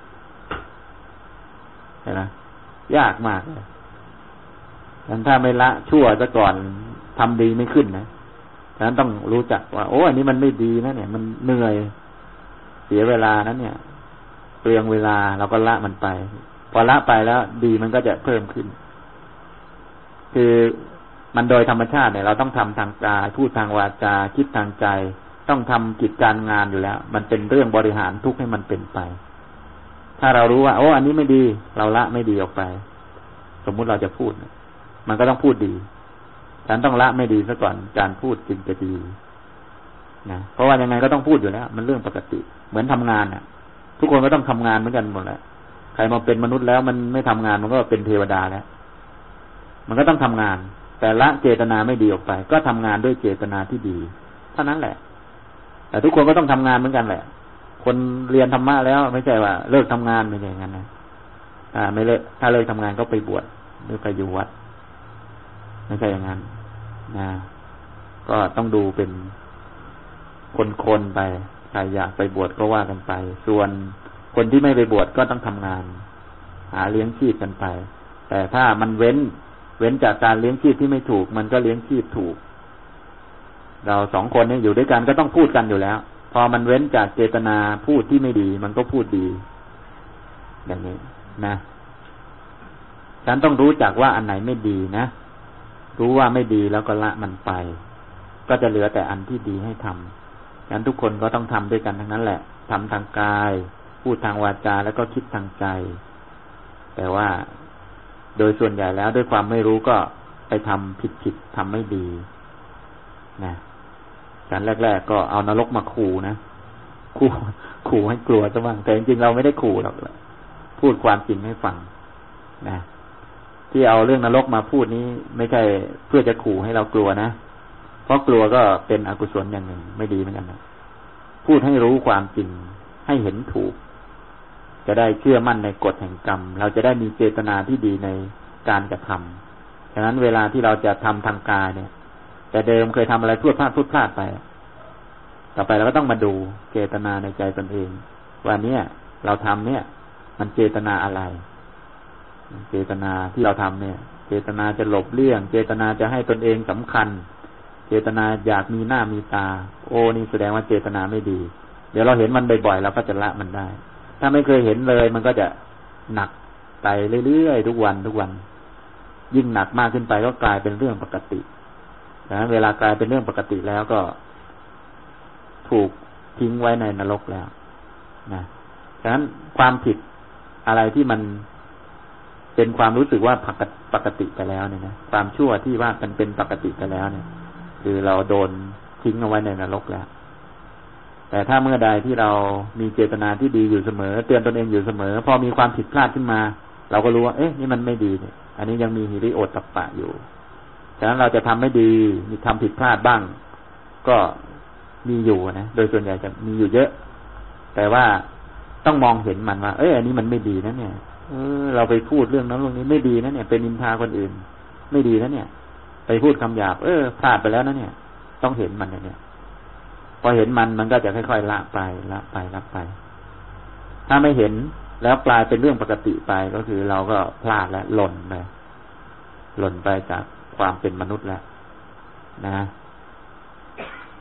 เห็นไหมยากมากเลยงั้นถ้าไม่ละชั่วซะก่อนทำดีไม่ขึ้นนะฉะนั้นต้องรู้จักว่าโอ้อันนี้มันไม่ดีนะเนี่ยมันเหนื่อยเสียเวลานั้นเนี่ยเปลืองเวลาเราก็ละมันไปพอละไปแล้วดีมันก็จะเพิ่มขึ้นคือมันโดยธรรมชาติเนี่ยเราต้องทำทางกายพูดทางวาจาคิดทางใจต้องทำกิจการงานอยู่แล้วมันเป็นเรื่องบริหารทุกข์ให้มันเป็นไปถ้าเรารู้ว่าโอ้อันนี้ไม่ดีเราละไม่ดีออกไปสมมุติเราจะพูดมันก็ต้องพูดดีฉันต้องละไม่ดีซะก่อนการพูดจึงจะดีนะเพราะว่ายังไงก็ต้องพูดอยู่แล้วมันเรื่องปกติเหมือนทำงานน่ะทุกคนก็ต้องทำงานเหมือนกันหมดแหละใครมาเป็นมนุษย์แล้วมันไม่ทำงานมันก็เป็นเทวดาแล้วมันก็ต้องทำงานแต่ละเจตนาไม่ดีออกไปก็ทำงานด้วยเจตนาที่ดีเท่านั้นแหละแต่ทุกคนก็ต้องทำงานเหมือนกันแหละคนเรียนธรรมะแล้วไม่ใช่ว่าเลิกทำงานไม่ใช่อย่างนั้นนะอ่าไม่เลิกถ้าเลิกทำงานก็ไปบวชหรือไปอยู่วัดไม่ใช่อย่างนั้นนะก็ต้องดูเป็นคนๆไปใครอยากไปบวชก็ว่ากันไปส่วนคนที่ไม่ไปบวชก็ต้องทำงานหาเลี้ยงชีพกันไปแต่ถ้ามันเว้นเว้นจากการเลี้ยงชีพที่ไม่ถูกมันก็เลี้ยงชีพถูกเราสองคนนี้อยู่ด้วยกันก็ต้องพูดกันอยู่แล้วพอมันเว้นจากเจตนาพูดที่ไม่ดีมันก็พูดดีอย่างนี้นะฉันต้องรู้จักว่าอันไหนไม่ดีนะรู้ว่าไม่ดีแล้วก็ละมันไปก็จะเหลือแต่อันที่ดีให้ทำงั้นทุกคนก็ต้องทำด้วยกันทั้งนั้นแหละทำทางกายพูดทางวาจาแล้วก็คิดทางใจแต่ว่าโดยส่วนใหญ่แล้วด้วยความไม่รู้ก็ไปทำผิดๆทำไม่ดีนะฉันแรกๆก็เอานรกมาขู่นะขู่ขู่ให้กลัวซะบ้างแต่จริงๆเราไม่ได้ขู่หรอกพูดความจริงให้ฟังนะที่เอาเรื่องนรกมาพูดนี้ไม่ใช่เพื่อจะขู่ให้เรากลัวนะเพราะกลัวก็เป็นอกุศลอย่างหนึ่งไม่ดีเหมือนกันนะพูดให้รู้ความจริงให้เห็นถูกจะได้เชื่อมั่นในกฎแห่งกรรมเราจะได้มีเจตนาที่ดีในการกระทำฉะนั้นเวลาที่เราจะทำทางกายเนี่ยแต่เดิมเคยทำอะไรพูดพลาดพูดพลาดไปต่อไปเราก็ต้องมาดูเจตนาในใจตนเองว่าเนี่ยเราทำเนี่ยมันเจตนาอะไรเจตนาที่เราทำเนี่ยเจตนาจะหลบเลี่ยงเจตนาจะให้ตนเองสำคัญเจตนาอยากมีหน้ามีตาโอ้นี่แสดงว่าเจตนาไม่ดีเดี๋ยวเราเห็นมันบ่อยๆเราก็จะละมันได้ถ้าไม่เคยเห็นเลยมันก็จะหนักไปเรื่อยๆทุกวันทุกวันยิ่งหนักมากขึ้นไปก็กลายเป็นเรื่องปกติดังนั้นเวลากลายเป็นเรื่องปกติแล้วก็ถูกทิ้งไว้ในนรกแล้วนะดังนั้นความผิดอะไรที่มันเป็นความรู้สึกว่าปกติไปแล้วเนี่ยนะความชั่วที่ว่ามันเป็นปกติไปแล้วเนี่ยคือเราโดนทิ้งเอาไว้ในนรกแล้วแต่ถ้าเมื่อใดที่เรามีเจตนาที่ดีอยู่เสมอเตือนตนเองอยู่เสมอพอมีความผิดพลาดขึ้นมาเราก็รู้ว่าเอ๊ะนี่มันไม่ดีเนี่ยอันนี้ยังมีหิริโอตตัปปะอยู่ฉะนั้นเราจะทำไม่ดีมีทำผิดพลาดบ้างก็มีอยู่นะโดยส่วนใหญ่จะมีอยู่เยอะแต่ว่าต้องมองเห็นมันว่าเอ้ยอันนี้มันไม่ดีนะเนี่ยเออเราไปพูดเรื่องนั้นเรื่องนี้ไม่ดีนะเนี่ยเป็นนินทาคนอื่นไม่ดีนะเนี่ยไปพูดคำหยาบเออพลาดไปแล้วนะเนี่ยต้องเห็นมันเนี่ยพอเห็นมันมันก็จะค่อยๆละไปละไปละไปถ้าไม่เห็นแล้วกลายเป็นเรื่องปกติไปก็คือเราก็พลาดและหล่นไปหล่นไปจากความเป็นมนุษย์แล้วนะ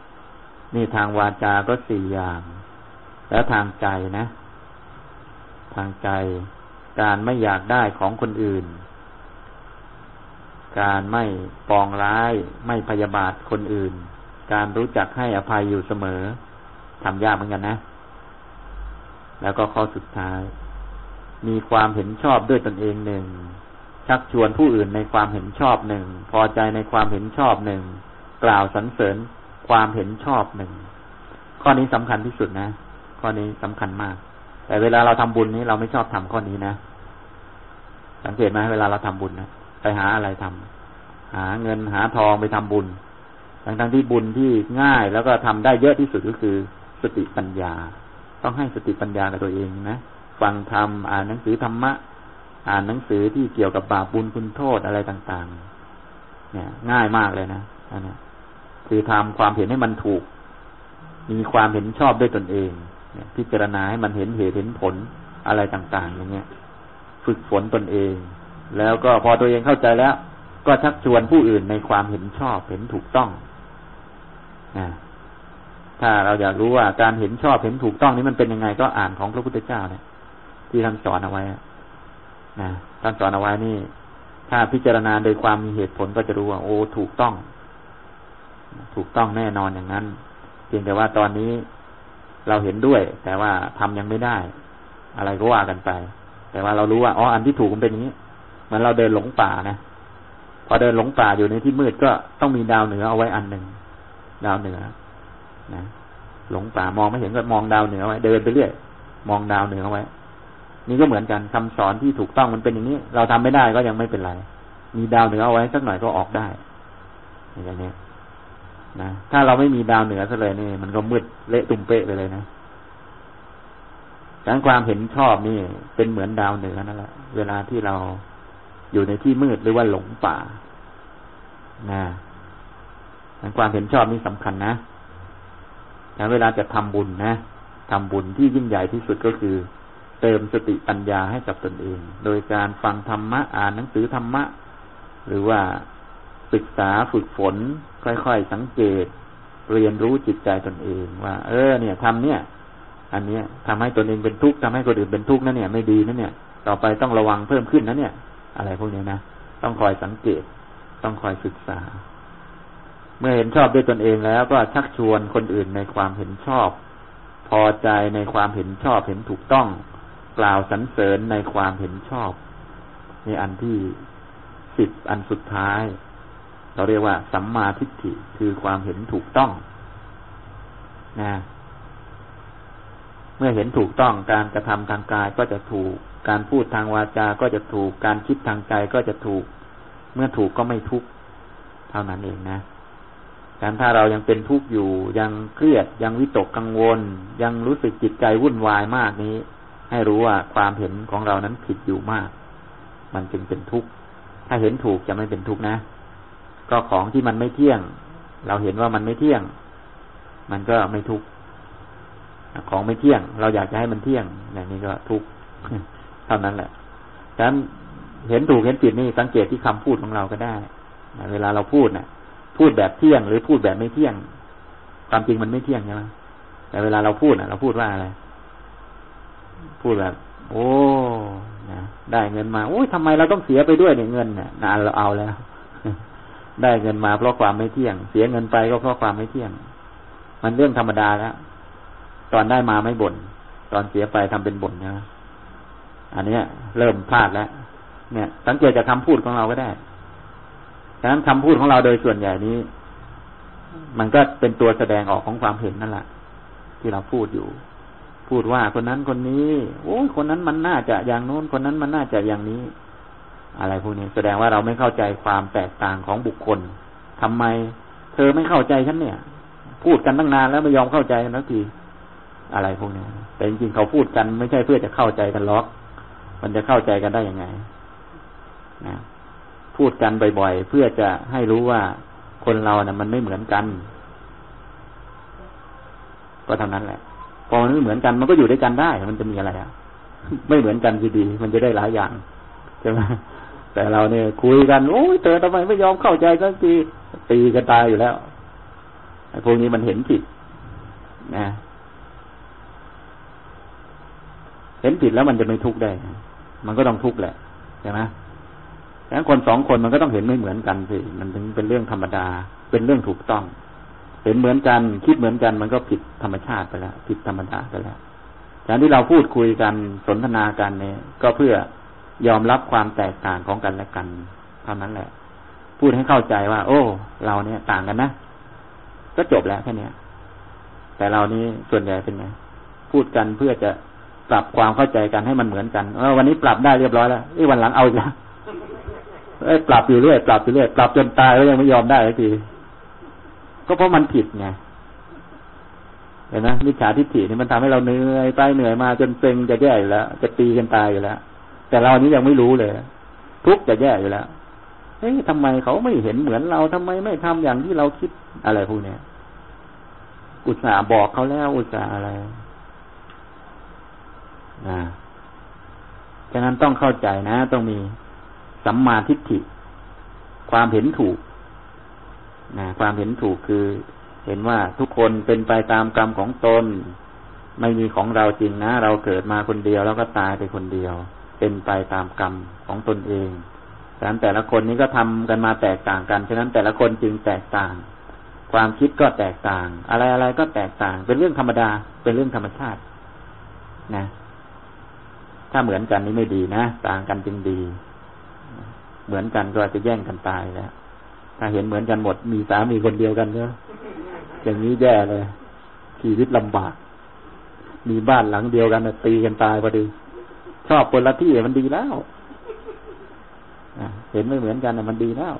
นี่ทางวาจาก็สี่อย่างแล้วทางใจนะทางใจการไม่อยากได้ของคนอื่นการไม่ปองร้ายไม่พยาบาทคนอื่นการรู้จักให้อภัยอยู่เสมอทำยากเหมือนกันนะแล้วก็ข้อสุดท้ายมีความเห็นชอบด้วยตนเองหนึ่งชักชวนผู้อื่นในความเห็นชอบหนึ่งพอใจในความเห็นชอบหนึ่งกล่าวสรรเสริญความเห็นชอบหนึ่งข้อนี้สำคัญที่สุดนะข้อนี้สำคัญมากแต่เวลาเราทำบุญนี้เราไม่ชอบทำข้อนี้นะสังเกตไหมเวลาเราทำบุญนะไปหาอะไรทำหาเงินหาทองไปทำบุญทั้งๆที่บุญที่ง่ายแล้วก็ทำได้เยอะที่สุดก็คือสติปัญญาต้องให้สติปัญญากับตัวเองนะฟังธรรมอ่านหนังสือธรรมะอ่านหนังสือที่เกี่ยวกับบาปบุญคุณโทษอะไรต่างๆเนี่ยง่ายมากเลยนะอันนี้คือทำความเห็นให้มันถูกมีความเห็นชอบด้วยตนเองเนี่ยพิจารณาให้มันเห็นเหตุเห็นผลอะไรต่างๆอย่างเงี้ยฝึกฝนตนเองแล้วก็พอตัวเองเข้าใจแล้วก็ชักชวนผู้อื่นในความเห็นชอบเห็นถูกต้องนะถ้าเราอยากรู้ว่าการเห็นชอบเห็นถูกต้องนี้มันเป็นยังไงก็อ่านของพระพุทธเจ้าเนี่ยที่ท่านสอนเอาไว้นะท่านสอนเอาไว้นี่ถ้าพิจารณาโดยความมีเหตุผลก็จะรู้ว่าโอ้ถูกต้องถูกต้องแน่นอนอย่างนั้นเพียงแต่ว่าตอนนี้เราเห็นด้วยแต่ว่าทำยังไม่ได้อะไรก็ว่ากันไปแต่ว่าเรารู้ว่าอ๋ออันที่ถูกมันเป็นอย่างนี้เหมือนเราเดินหลงป่านะพอเดินหลงป่าอยู่ในที่มืดก็ต้องมีดาวเหนือเอาไว้อันหนึ่งดาวเหนือนะหลงป่ามองไม่เห็นก็มองดาวเหนือไว้เดินไปเรื่อยมองดาวเหนือไว้นี่ก็เหมือนกันคำสอนที่ถูกต้องมันเป็นอย่างนี้เราทำไม่ได้ก็ยังไม่เป็นไรมีดาวเหนือเอาไว้สักหน่อยก็ออกได้อย่างนี้นะถ้าเราไม่มีดาวเหนือซะเลยนี่มันก็มืดเละตุ้มเป๊ะไปเลยนะการความเห็นชอบนี่เป็นเหมือนดาวเหนือนั่นแหละเวลาที่เราอยู่ในที่มืดหรือว่าหลงป่านะการความเห็นชอบนี่สำคัญนะแต่เวลาจะทำบุญนะทำบุญที่ยิ่งใหญ่ที่สุดก็คือเติมสติปัญญาให้กับตนเองโดยการฟังธรรมะอ่านหนังสือธรรมะหรือว่าศึกษาฝึกฝนค่อยๆสังเกตเรียนรู้จิตใจตนเองว่าเออเนี่ยทำเนี่ยอันเนี้ยทำให้ตนเองเป็นทุกข์ทำให้คนอื่นเป็นทุกข์นั่นเนี่ยไม่ดีนั่นเนี่ยต่อไปต้องระวังเพิ่มขึ้นนะเนี่ยอะไรพวกนี้นะต้องคอยสังเกตต้องคอยศึกษาเมื่อเห็นชอบด้วยตนเองแล้วก็ชักชวนคนอื่นในความเห็นชอบพอใจในความเห็นชอบเห็นถูกต้องกล่าวสรรเสริญในความเห็นชอบนี่อันที่สิบอันสุดท้ายเราเรียกว่าสัมมาทิฏฐิคือความเห็นถูกต้องนะเมื่อเห็นถูกต้องการกระทำทางกายก็จะถูกการพูดทางวาจาก็จะถูกการคิดทางใจก็จะถูกเมื่อถูกก็ไม่ทุกข์เท่านั้นเองนะการถ้าเรายังเป็นทุกข์อยู่ยังเครียดยังวิตกกังวลยังรู้สึกจิตใจวุ่นวายมากนี้ให้รู้ว่าความเห็นของเรานั้นผิดอยู่มากมันจึงเป็นทุกข์ถ้าเห็นถูกจะไม่เป็นทุกข์นะก็ของที่มันไม่เที่ยงเราเห็นว่ามันไม่เที่ยงมันก็ไม่ทุกข์ของไม่เที่ยงเราอยากจะให้มันเที่ยงอย่างนี้ก็ทุกข์เท่านั้นแหละฉะนั้นเห็นถูกเห็นผิดนี่สังเกตที่คำพูดของเราก็ได้เวลาเราพูดน่ะพูดแบบเที่ยงหรือพูดแบบไม่เที่ยงความจริงมันไม่เที่ยงใช่ไหมแต่เวลาเราพูดน่ะเราพูดว่าอะไรพูดแบบโอ้นะได้เงินมาโอ้ยทำไมเราต้องเสียไปด้วยเนี่ยเงินเนี่ยนานเราเอาแล้วได้เงินมาเพราะความไม่เที่ยงเสียเงินไปก็เพราะความไม่เที่ยงมันเรื่องธรรมดาแล้วตอนได้มาไม่บ่นตอนเสียไปทำเป็นบ่นนะอันนี้เริ่มพลาดแล้วเนี่ยสังเกตจากคำพูดของเราก็ได้ฉะนั้นคำพูดของเราโดยส่วนใหญ่นี้มันก็เป็นตัวแสดงออกของความเห็นนั่นแหละที่เราพูดอยู่พูดว่าคนนั้นคนนี้โอ้ยคนนั้นมันน่าจะอย่างโน้นคนนั้นมันน่าจะอย่างนี้อะไรพวกนี้แสดงว่าเราไม่เข้าใจความแตกต่างของบุคคลทำไมเธอไม่เข้าใจฉันเนี่ยพูดกันตั้งนานแล้วไม่ยอมเข้าใจสักทีอะไรพวกนี้แต่จริงๆเขาพูดกันไม่ใช่เพื่อจะเข้าใจกันหรอกมันจะเข้าใจกันได้ยังไงนะพูดกันบ่อยๆเพื่อจะให้รู้ว่าคนเราเนี่ยมันไม่เหมือนกันก็เท่านั้นแหละพอมันไม่เหมือนกันมันก็อยู่ด้วยกันได้มันจะมีอะไรอ่ะไม่เหมือนกันคือดีมันจะได้หลายอย่างใช่ไหมแต่เราเนี่ยคุยกันโอ้ยเธอทำไมไม่ยอมเข้าใจสักทีตีกันตายอยู่แล้วไอ้พวกนี้มันเห็นผิดนะเห็นผิดแล้วมันจะไม่ทุกข์ได้มันก็ต้องทุกข์แหละใช่ไหมฉะนั้นคนสองคนมันก็ต้องเห็นไม่เหมือนกันสิมันถึงเป็นเรื่องธรรมดาเป็นเรื่องถูกต้องเห็นเหมือนกันคิดเหมือนกันมันก็ผิดธรรมชาติไปแล้วผิดธรรมดาไปแล้วการที่เราพูดคุยกันสนทนากันเนี่ยก็เพื่อยอมรับความแตกต่างของกันและกันเท่านั้นแหละพูดให้เข้าใจว่าโอ้เราเนี่ยต่างกันนะก็จบแล้วแค่นี้แต่เรานี้ส่วนใหญ่เป็นไงพูดกันเพื่อจะปรับความเข้าใจกันให้มันเหมือนกันเออวันนี้ปรับได้เรียบร้อยแล้วไอ้วันหลังเอาอีกแล้วเอ้ยปรับอยู่เรื่อยปรับอยู่เรื่อยปรับจนตายแล้วยังไม่ยอมได้สักทีก็เพราะมันผิดไงเห็นไหมมิจฉาทิฏฐินี่มันทำให้เราเหนื่อยไปเหนื่อยมาจนเซ็งจะแย่อยู่แล้วจะตีกันตายอยู่แล้วแต่เรานี้ยังไม่รู้เลยทุกข์จะแย่อยู่แล้วเฮ้ยทำไมเขาไม่เห็นเหมือนเราทำไมไม่ทำอย่างที่เราคิดอะไรพวกนี้อุตส่าห์บอกเขาแล้วอุตส่าห์อะไรนะฉะนั้นต้องเข้าใจนะต้องมีสัมมาทิฏฐิความเห็นถูกนะความเห็นถูกคือเห็นว่าทุกคนเป็นไปตามกรรมของตนไม่มีของเราจริงนะเราเกิดมาคนเดียวแล้วก็ตายไปคนเดียวเป็นไปตามกรรมของตนเองฉะนั้นแต่ละคนนี้ก็ทำกันมาแตกต่างกันฉะนั้นแต่ละคนจึงแตกต่างความคิดก็แตกต่างอะไรอะไรก็แตกต่างเป็นเรื่องธรรมดาเป็นเรื่องธรรมชาตินะถ้าเหมือนกันนี่ไม่ดีนะต่างกันจึงดีเหมือนกันก็จะแย่งกันตายแล้วถ้าเห็นเหมือนกันหมดมีสามีคนเดียวกันเนอะอย่างนี้แย่เลยชีวิตลำบากมีบ้านหลังเดียวกันตีกันตายพอดีชอบคนละที่มันดีแล้วเห็นไม่เหมือนกันมันดีแล้ว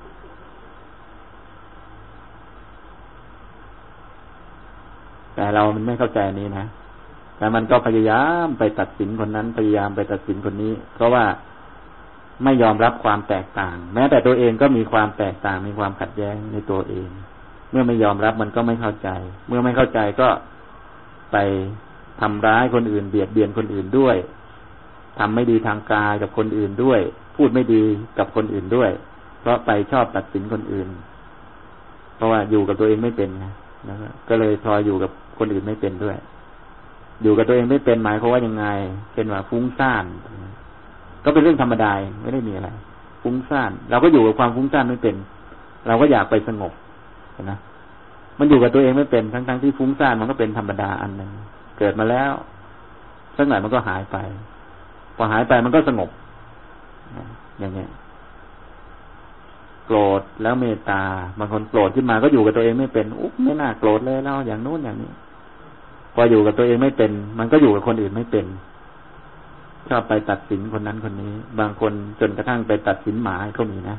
แต่เรามันไม่เข้าใจนี้นะแต่มันก็พยายามไปตัดสินคนนั้นพยายามไปตัดสินคนนี้เพราะว่าไม่ยอมรับความแตกต่างแม้แต่ตัวเองก็มีความแตกต่างมีความขัดแย้งในตัวเองเมื่อไม่ยอมรับมันก็ไม่เข้าใจเมื่อไม่เข้าใจก็ไปทำร้ายคนอื่นเบียดเบียนคนอื่นด้วยทำไม่ดีทางกายกับคนอื่นด้วยพูดไม่ดีกับคนอื่นด้วยเพราะไปชอบตัดสินคนอื่นเพราะว่าอยู่กับตัวเองไม่เป็นนะก็เลยพออยู่กับคนอื่นไม่เป็นด้วยอยู่กับตัวเองไม่เป็นหมายความว่ายังไงเป็นว่าฟุ้งซ่านก็เป็นเรื่องธรรมดาไม่ได้มีอะไรฟุ้งซ่านเราก็อยู่กับความฟุ้งซ่านไม่เป็นเราก็อยากไปสงบนะมันอยู่กับตัวเองไม่เป็นทั้งๆที่ฟุ้งซ่านมันก็เป็นธรรมดาอันหนึ่งเกิดมาแล้วสักหน่อยมันก็หายไปพอหายไปมันก็สงบอย่างเงี้ยโกรธแล้วเมตตาบางคนโกรธขึ้นมาก็อยู่กับตัวเองไม่เป็นอุ๊บไม่น่าโกรธเลยเราอย่างโน้นอย่างนี้พออยู่กับตัวเองไม่เป็นมันก็อยู่กับคนอื่นไม่เป็นชอบไปตัดสินคนนั้นคนนี้บางคนจนกระทั่งไปตัดสินหมาก็มีนะ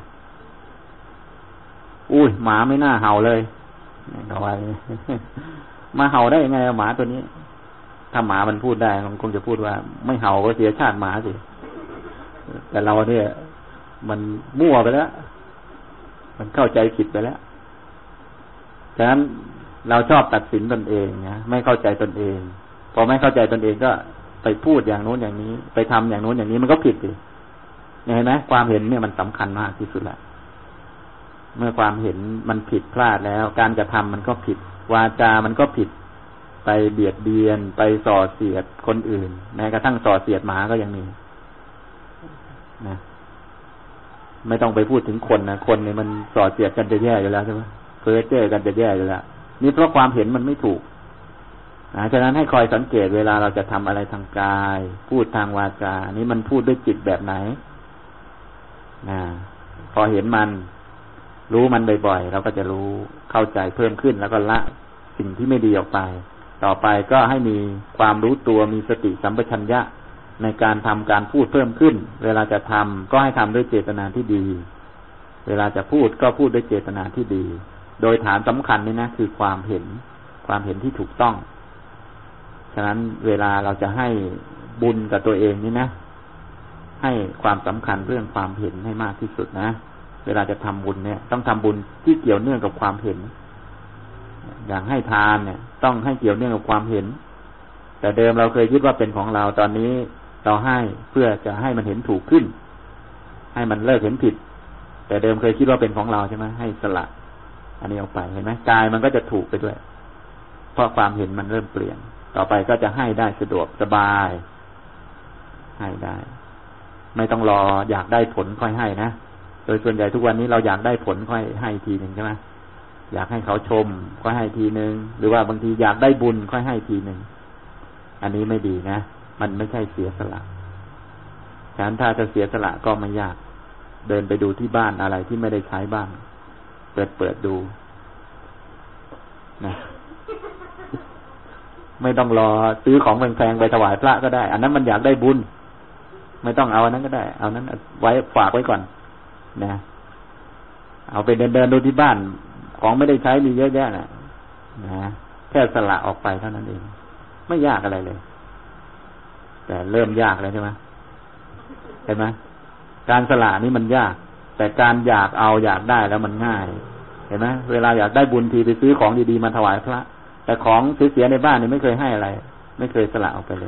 อุ้ยหมาไม่น่าเห่าเลยเอาไว้มาเห่าได้ยังไงหมาตัวนี้ถ้าหมามันพูดได้มันคงจะพูดว่าไม่เห่าก็เสียชาติหมาสิแต่เราเนี่ยมันมั่วไปแล้วมันเข้าใจผิดไปแล้วฉะนั้นเราชอบตัดสินตนเองนะไม่เข้าใจตนเองพอไม่เข้าใจตนเองก็ไปพูดอย่างโน้นอย่างนี้ไปทำอย่างโน้นอย่างนี้มันก็ผิดสิเห็นไหมความเห็นเนี่ยมันสำคัญมากที่สุดแหละเมื่อความเห็นมันผิดพลาดแล้วการกระทำมันก็ผิดวาจามันก็ผิดไปเบียดเบียนไปส่อเสียดคนอื่นแม้กระทั่งส่อเสียดหมาก็ยังมีนะไม่ต้องไปพูดถึงคนนะคนเนี่ยมันส่อเสียดกันจะแย่อยู่แล้วใช่ไหมเพ้อเจ้อกันจะแย่อยู่แล้วนี่เพราะความเห็นมันไม่ถูกนะฉะนั้นให้คอยสังเกตเวลาเราจะทำอะไรทางกายพูดทางวาจานี่มันพูดด้วยจิตแบบไหนนะพอเห็นมันรู้มันบ่อยๆเราก็จะรู้เข้าใจเพิ่มขึ้นแล้วก็ละสิ่งที่ไม่ดีออกไปต่อไปก็ให้มีความรู้ตัวมีสติสัมปชัญญะในการทำการพูดเพิ่มขึ้นเวลาจะทำก็ให้ทำด้วยเจตนาที่ดีเวลาจะพูดก็พูดด้วยเจตนาที่ดีโดยฐานสำคัญนี่นะคือความเห็นความเห็นที่ถูกต้องฉะนั้นเวลาเราจะให้บุญกับตัวเองนี่นะให้ความสำคัญเรื่องความเห็นให้มากที่สุดนะเวลาจะทำบุญเนี่ยต้องทำบุญที่เกี่ยวเนื่องกับความเห็นอย่างให้ทานเนี่ยต้องให้เกี่ยวเนื่องกับความเห็นแต่เดิมเราเคยคิดว่าเป็นของเราตอนนี้เราให้เพื่อจะให้มันเห็นถูกขึ้นให้มันเลิกเห็นผิดแต่เดิมเคยคิดว่าเป็นของเราใช่ไหมให้สละอันนี้ออกไปเห็นไหมกายมันก็จะถูกไปด้วยเพราะความเห็นมันเริ่มเปลี่ยนต่อไปก็จะให้ได้สะดวกสบายให้ได้ ไม่ต้องรออยากได้ผลค่อยให้นะโดยส่วนใหญ่ทุกวันนี้เราอยากได้ผลค่อยให้ทีหนึ่งใช่ไหมอยากให้เขาชมก็ให้ทีหนึ่งหรือว่าบางทีอยากได้บุญค่อยให้ทีหนึ่งอันนี้ไม่ดีนะมันไม่ใช่เสียสละฉะนั้นถ้าจะเสียสละก็ไม่ยากเดินไปดูที่บ้านอะไรที่ไม่ได้ใช้บ้างเปิดเปิดดูนะไม่ต้องรอซื้อของแพงๆไปถวายพระก็ได้อันนั้นมันอยากได้บุญไม่ต้องเอาอันนั้นก็ได้เอานั้นไว้ฝากไว้ก่อนนะเอาไปเดินเดินดูที่บ้านของไม่ได้ใช้มีเยอะแยะนะนะแค่สละออกไปเท่านั้นเองไม่ยากอะไรเลยแต่เริ่มยากแล้วใช่ไหมเห็นไหมการสละนี่มันยากแต่การอยากเอาอยากได้แล้วมันง่ายเห็นไหมเวลาอยากได้บุญทีไปซื้อของดีๆมาถวายพระแต่ของเสียๆในบ้านนี่ไม่เคยให้อะไรไม่เคยสละออกไปเลย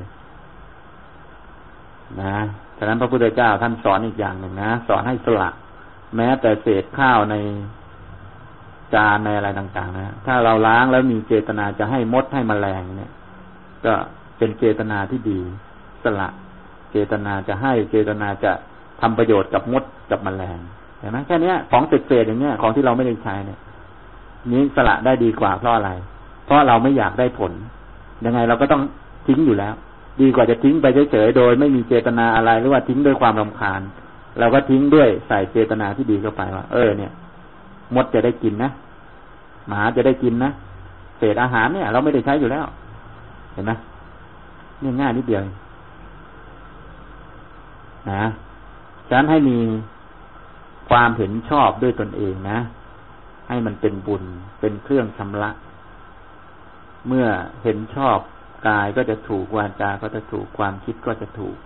นะฉะนั้นพระพุทธเจ้าท่านสอนอีกอย่างหนึ่งนะสอนให้สละแม้แต่เศษข้าวในจานในอะไรต่างๆนะถ้าเราล้างแล้วมีเจตนาจะให้มดให้แมลงเนี่ยก็เป็นเจตนาที่ดีสละเจตนาจะให้เจตนาจะทำประโยชน์กับมดกับแมลงเห็นไหมแค่นี้ของเศษๆอย่างเงี้ยของที่เราไม่ได้ใช้เนี่ยนี้สละได้ดีกว่าเพราะอะไรเพราะเราไม่อยากได้ผลยังไงเราก็ต้องทิ้งอยู่แล้วดีกว่าจะทิ้งไปเฉยๆโดยไม่มีเจตนาอะไรหรือว่าทิ้งด้วยความรำคาญเราก็ทิ้งด้วยใส่เจตนาที่ดีเข้าไปว่าเออเนี่ยมดจะได้กินนะหมาจะได้กินนะเศษอาหารเนี่ยเราไม่ได้ใช้อยู่แล้วเห็นไหมนี่ง่ายนิดเดียวนะฉะนั้นให้มีความเห็นชอบด้วยตนเองนะให้มันเป็นบุญเป็นเครื่องชำระเมื่อเห็นชอบกายก็จะถูกวาจาก็จะถูกความคิดก็จะถูก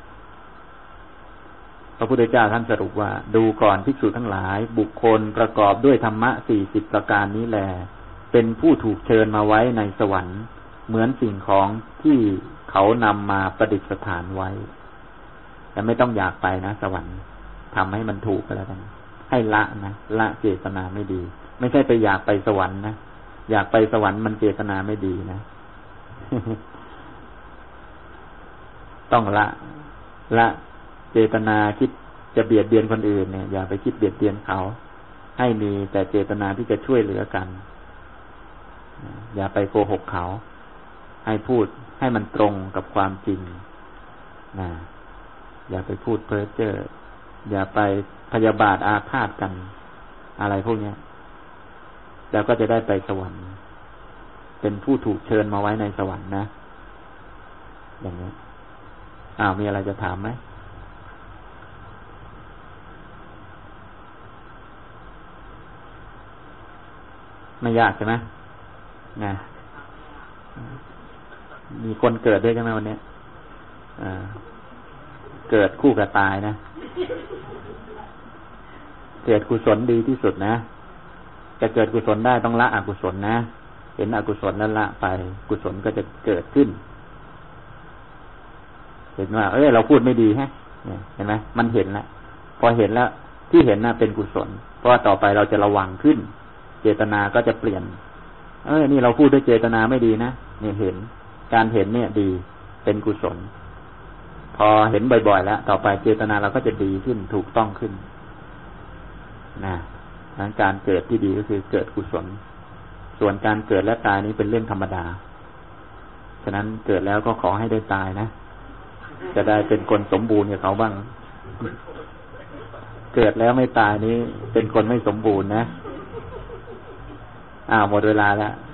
พระพุทธเจ้าท่านสรุปว่าดูก่อนภิกษุทั้งหลายบุคคลประกอบด้วยธรรมะสี่สิบประการนี้แลเป็นผู้ถูกเชิญมาไว้ในสวรรค์เหมือนสิ่งของที่เขานำมาประดิษฐานไว้แต่ไม่ต้องอยากไปนะสวรรค์ทำให้มันถูกก็แล้วกันให้ละนะละเจตนาไม่ดีไม่ใช่ไปอยากไปสวรรค์นะอยากไปสวรรค์มันเจตนาไม่ดีนะ ต้องละละเจตนาคิดจะเบียดเบียนคนอื่นเนี่ยอย่าไปคิดเบียดเบียนเขาให้มีแต่เจตนาที่จะช่วยเหลือกันอย่าไปโกหกเขาให้พูดให้มันตรงกับความจริงนะอย่าไปพูดเพ้อเจ้ออย่าไปพยาบาทอาฆาตกันอะไรพวกนี้แล้วก็จะได้ไปสวรรค์เป็นผู้ถูกเชิญมาไว้ในสวรรค์นะอย่างนี้อ้าวมีอะไรจะถามไหมไม่ยากใช่ไหมนะมีคนเกิดด้วยใช่ไหมวันนี้อ่าเกิดคู่กับตายนะเกิดกุศลดีที่สุดนะจะเกิดกุศลได้ต้องละอกุศลนะเห็นอกุศลแล้วละไปกุศลก็จะเกิดขึ้นเห็นว่าเอ้ยเราพูดไม่ดีฮะเห็นไหมมันเห็นแล้วพอเห็นแล้วที่เห็นน่ะเป็นกุศลเพราะว่าต่อไปเราจะระวังขึ้นเจตนาก็จะเปลี่ยนเออนี่เราพูดด้วยเจตนาไม่ดีนะเนี่ยเห็นการเห็นเนี่ยดีเป็นกุศลพอเห็นบ่อยๆแล้วต่อไปเจตนาเราก็จะดีขึ้นถูกต้องขึ้นนะการเกิดที่ดีก็คือเกิดกุศลส่วนการเกิดและตายนี้เป็นเรื่องธรรมดาฉะนั้นเกิดแล้วก็ขอให้ได้ตายนะจะได้เป็นคนสมบูรณ์กับเขาบ้างเกิดแล้วไม่ตายนี้เป็นคนไม่สมบูรณ์นะอ้าวหมดเวลาแล้ว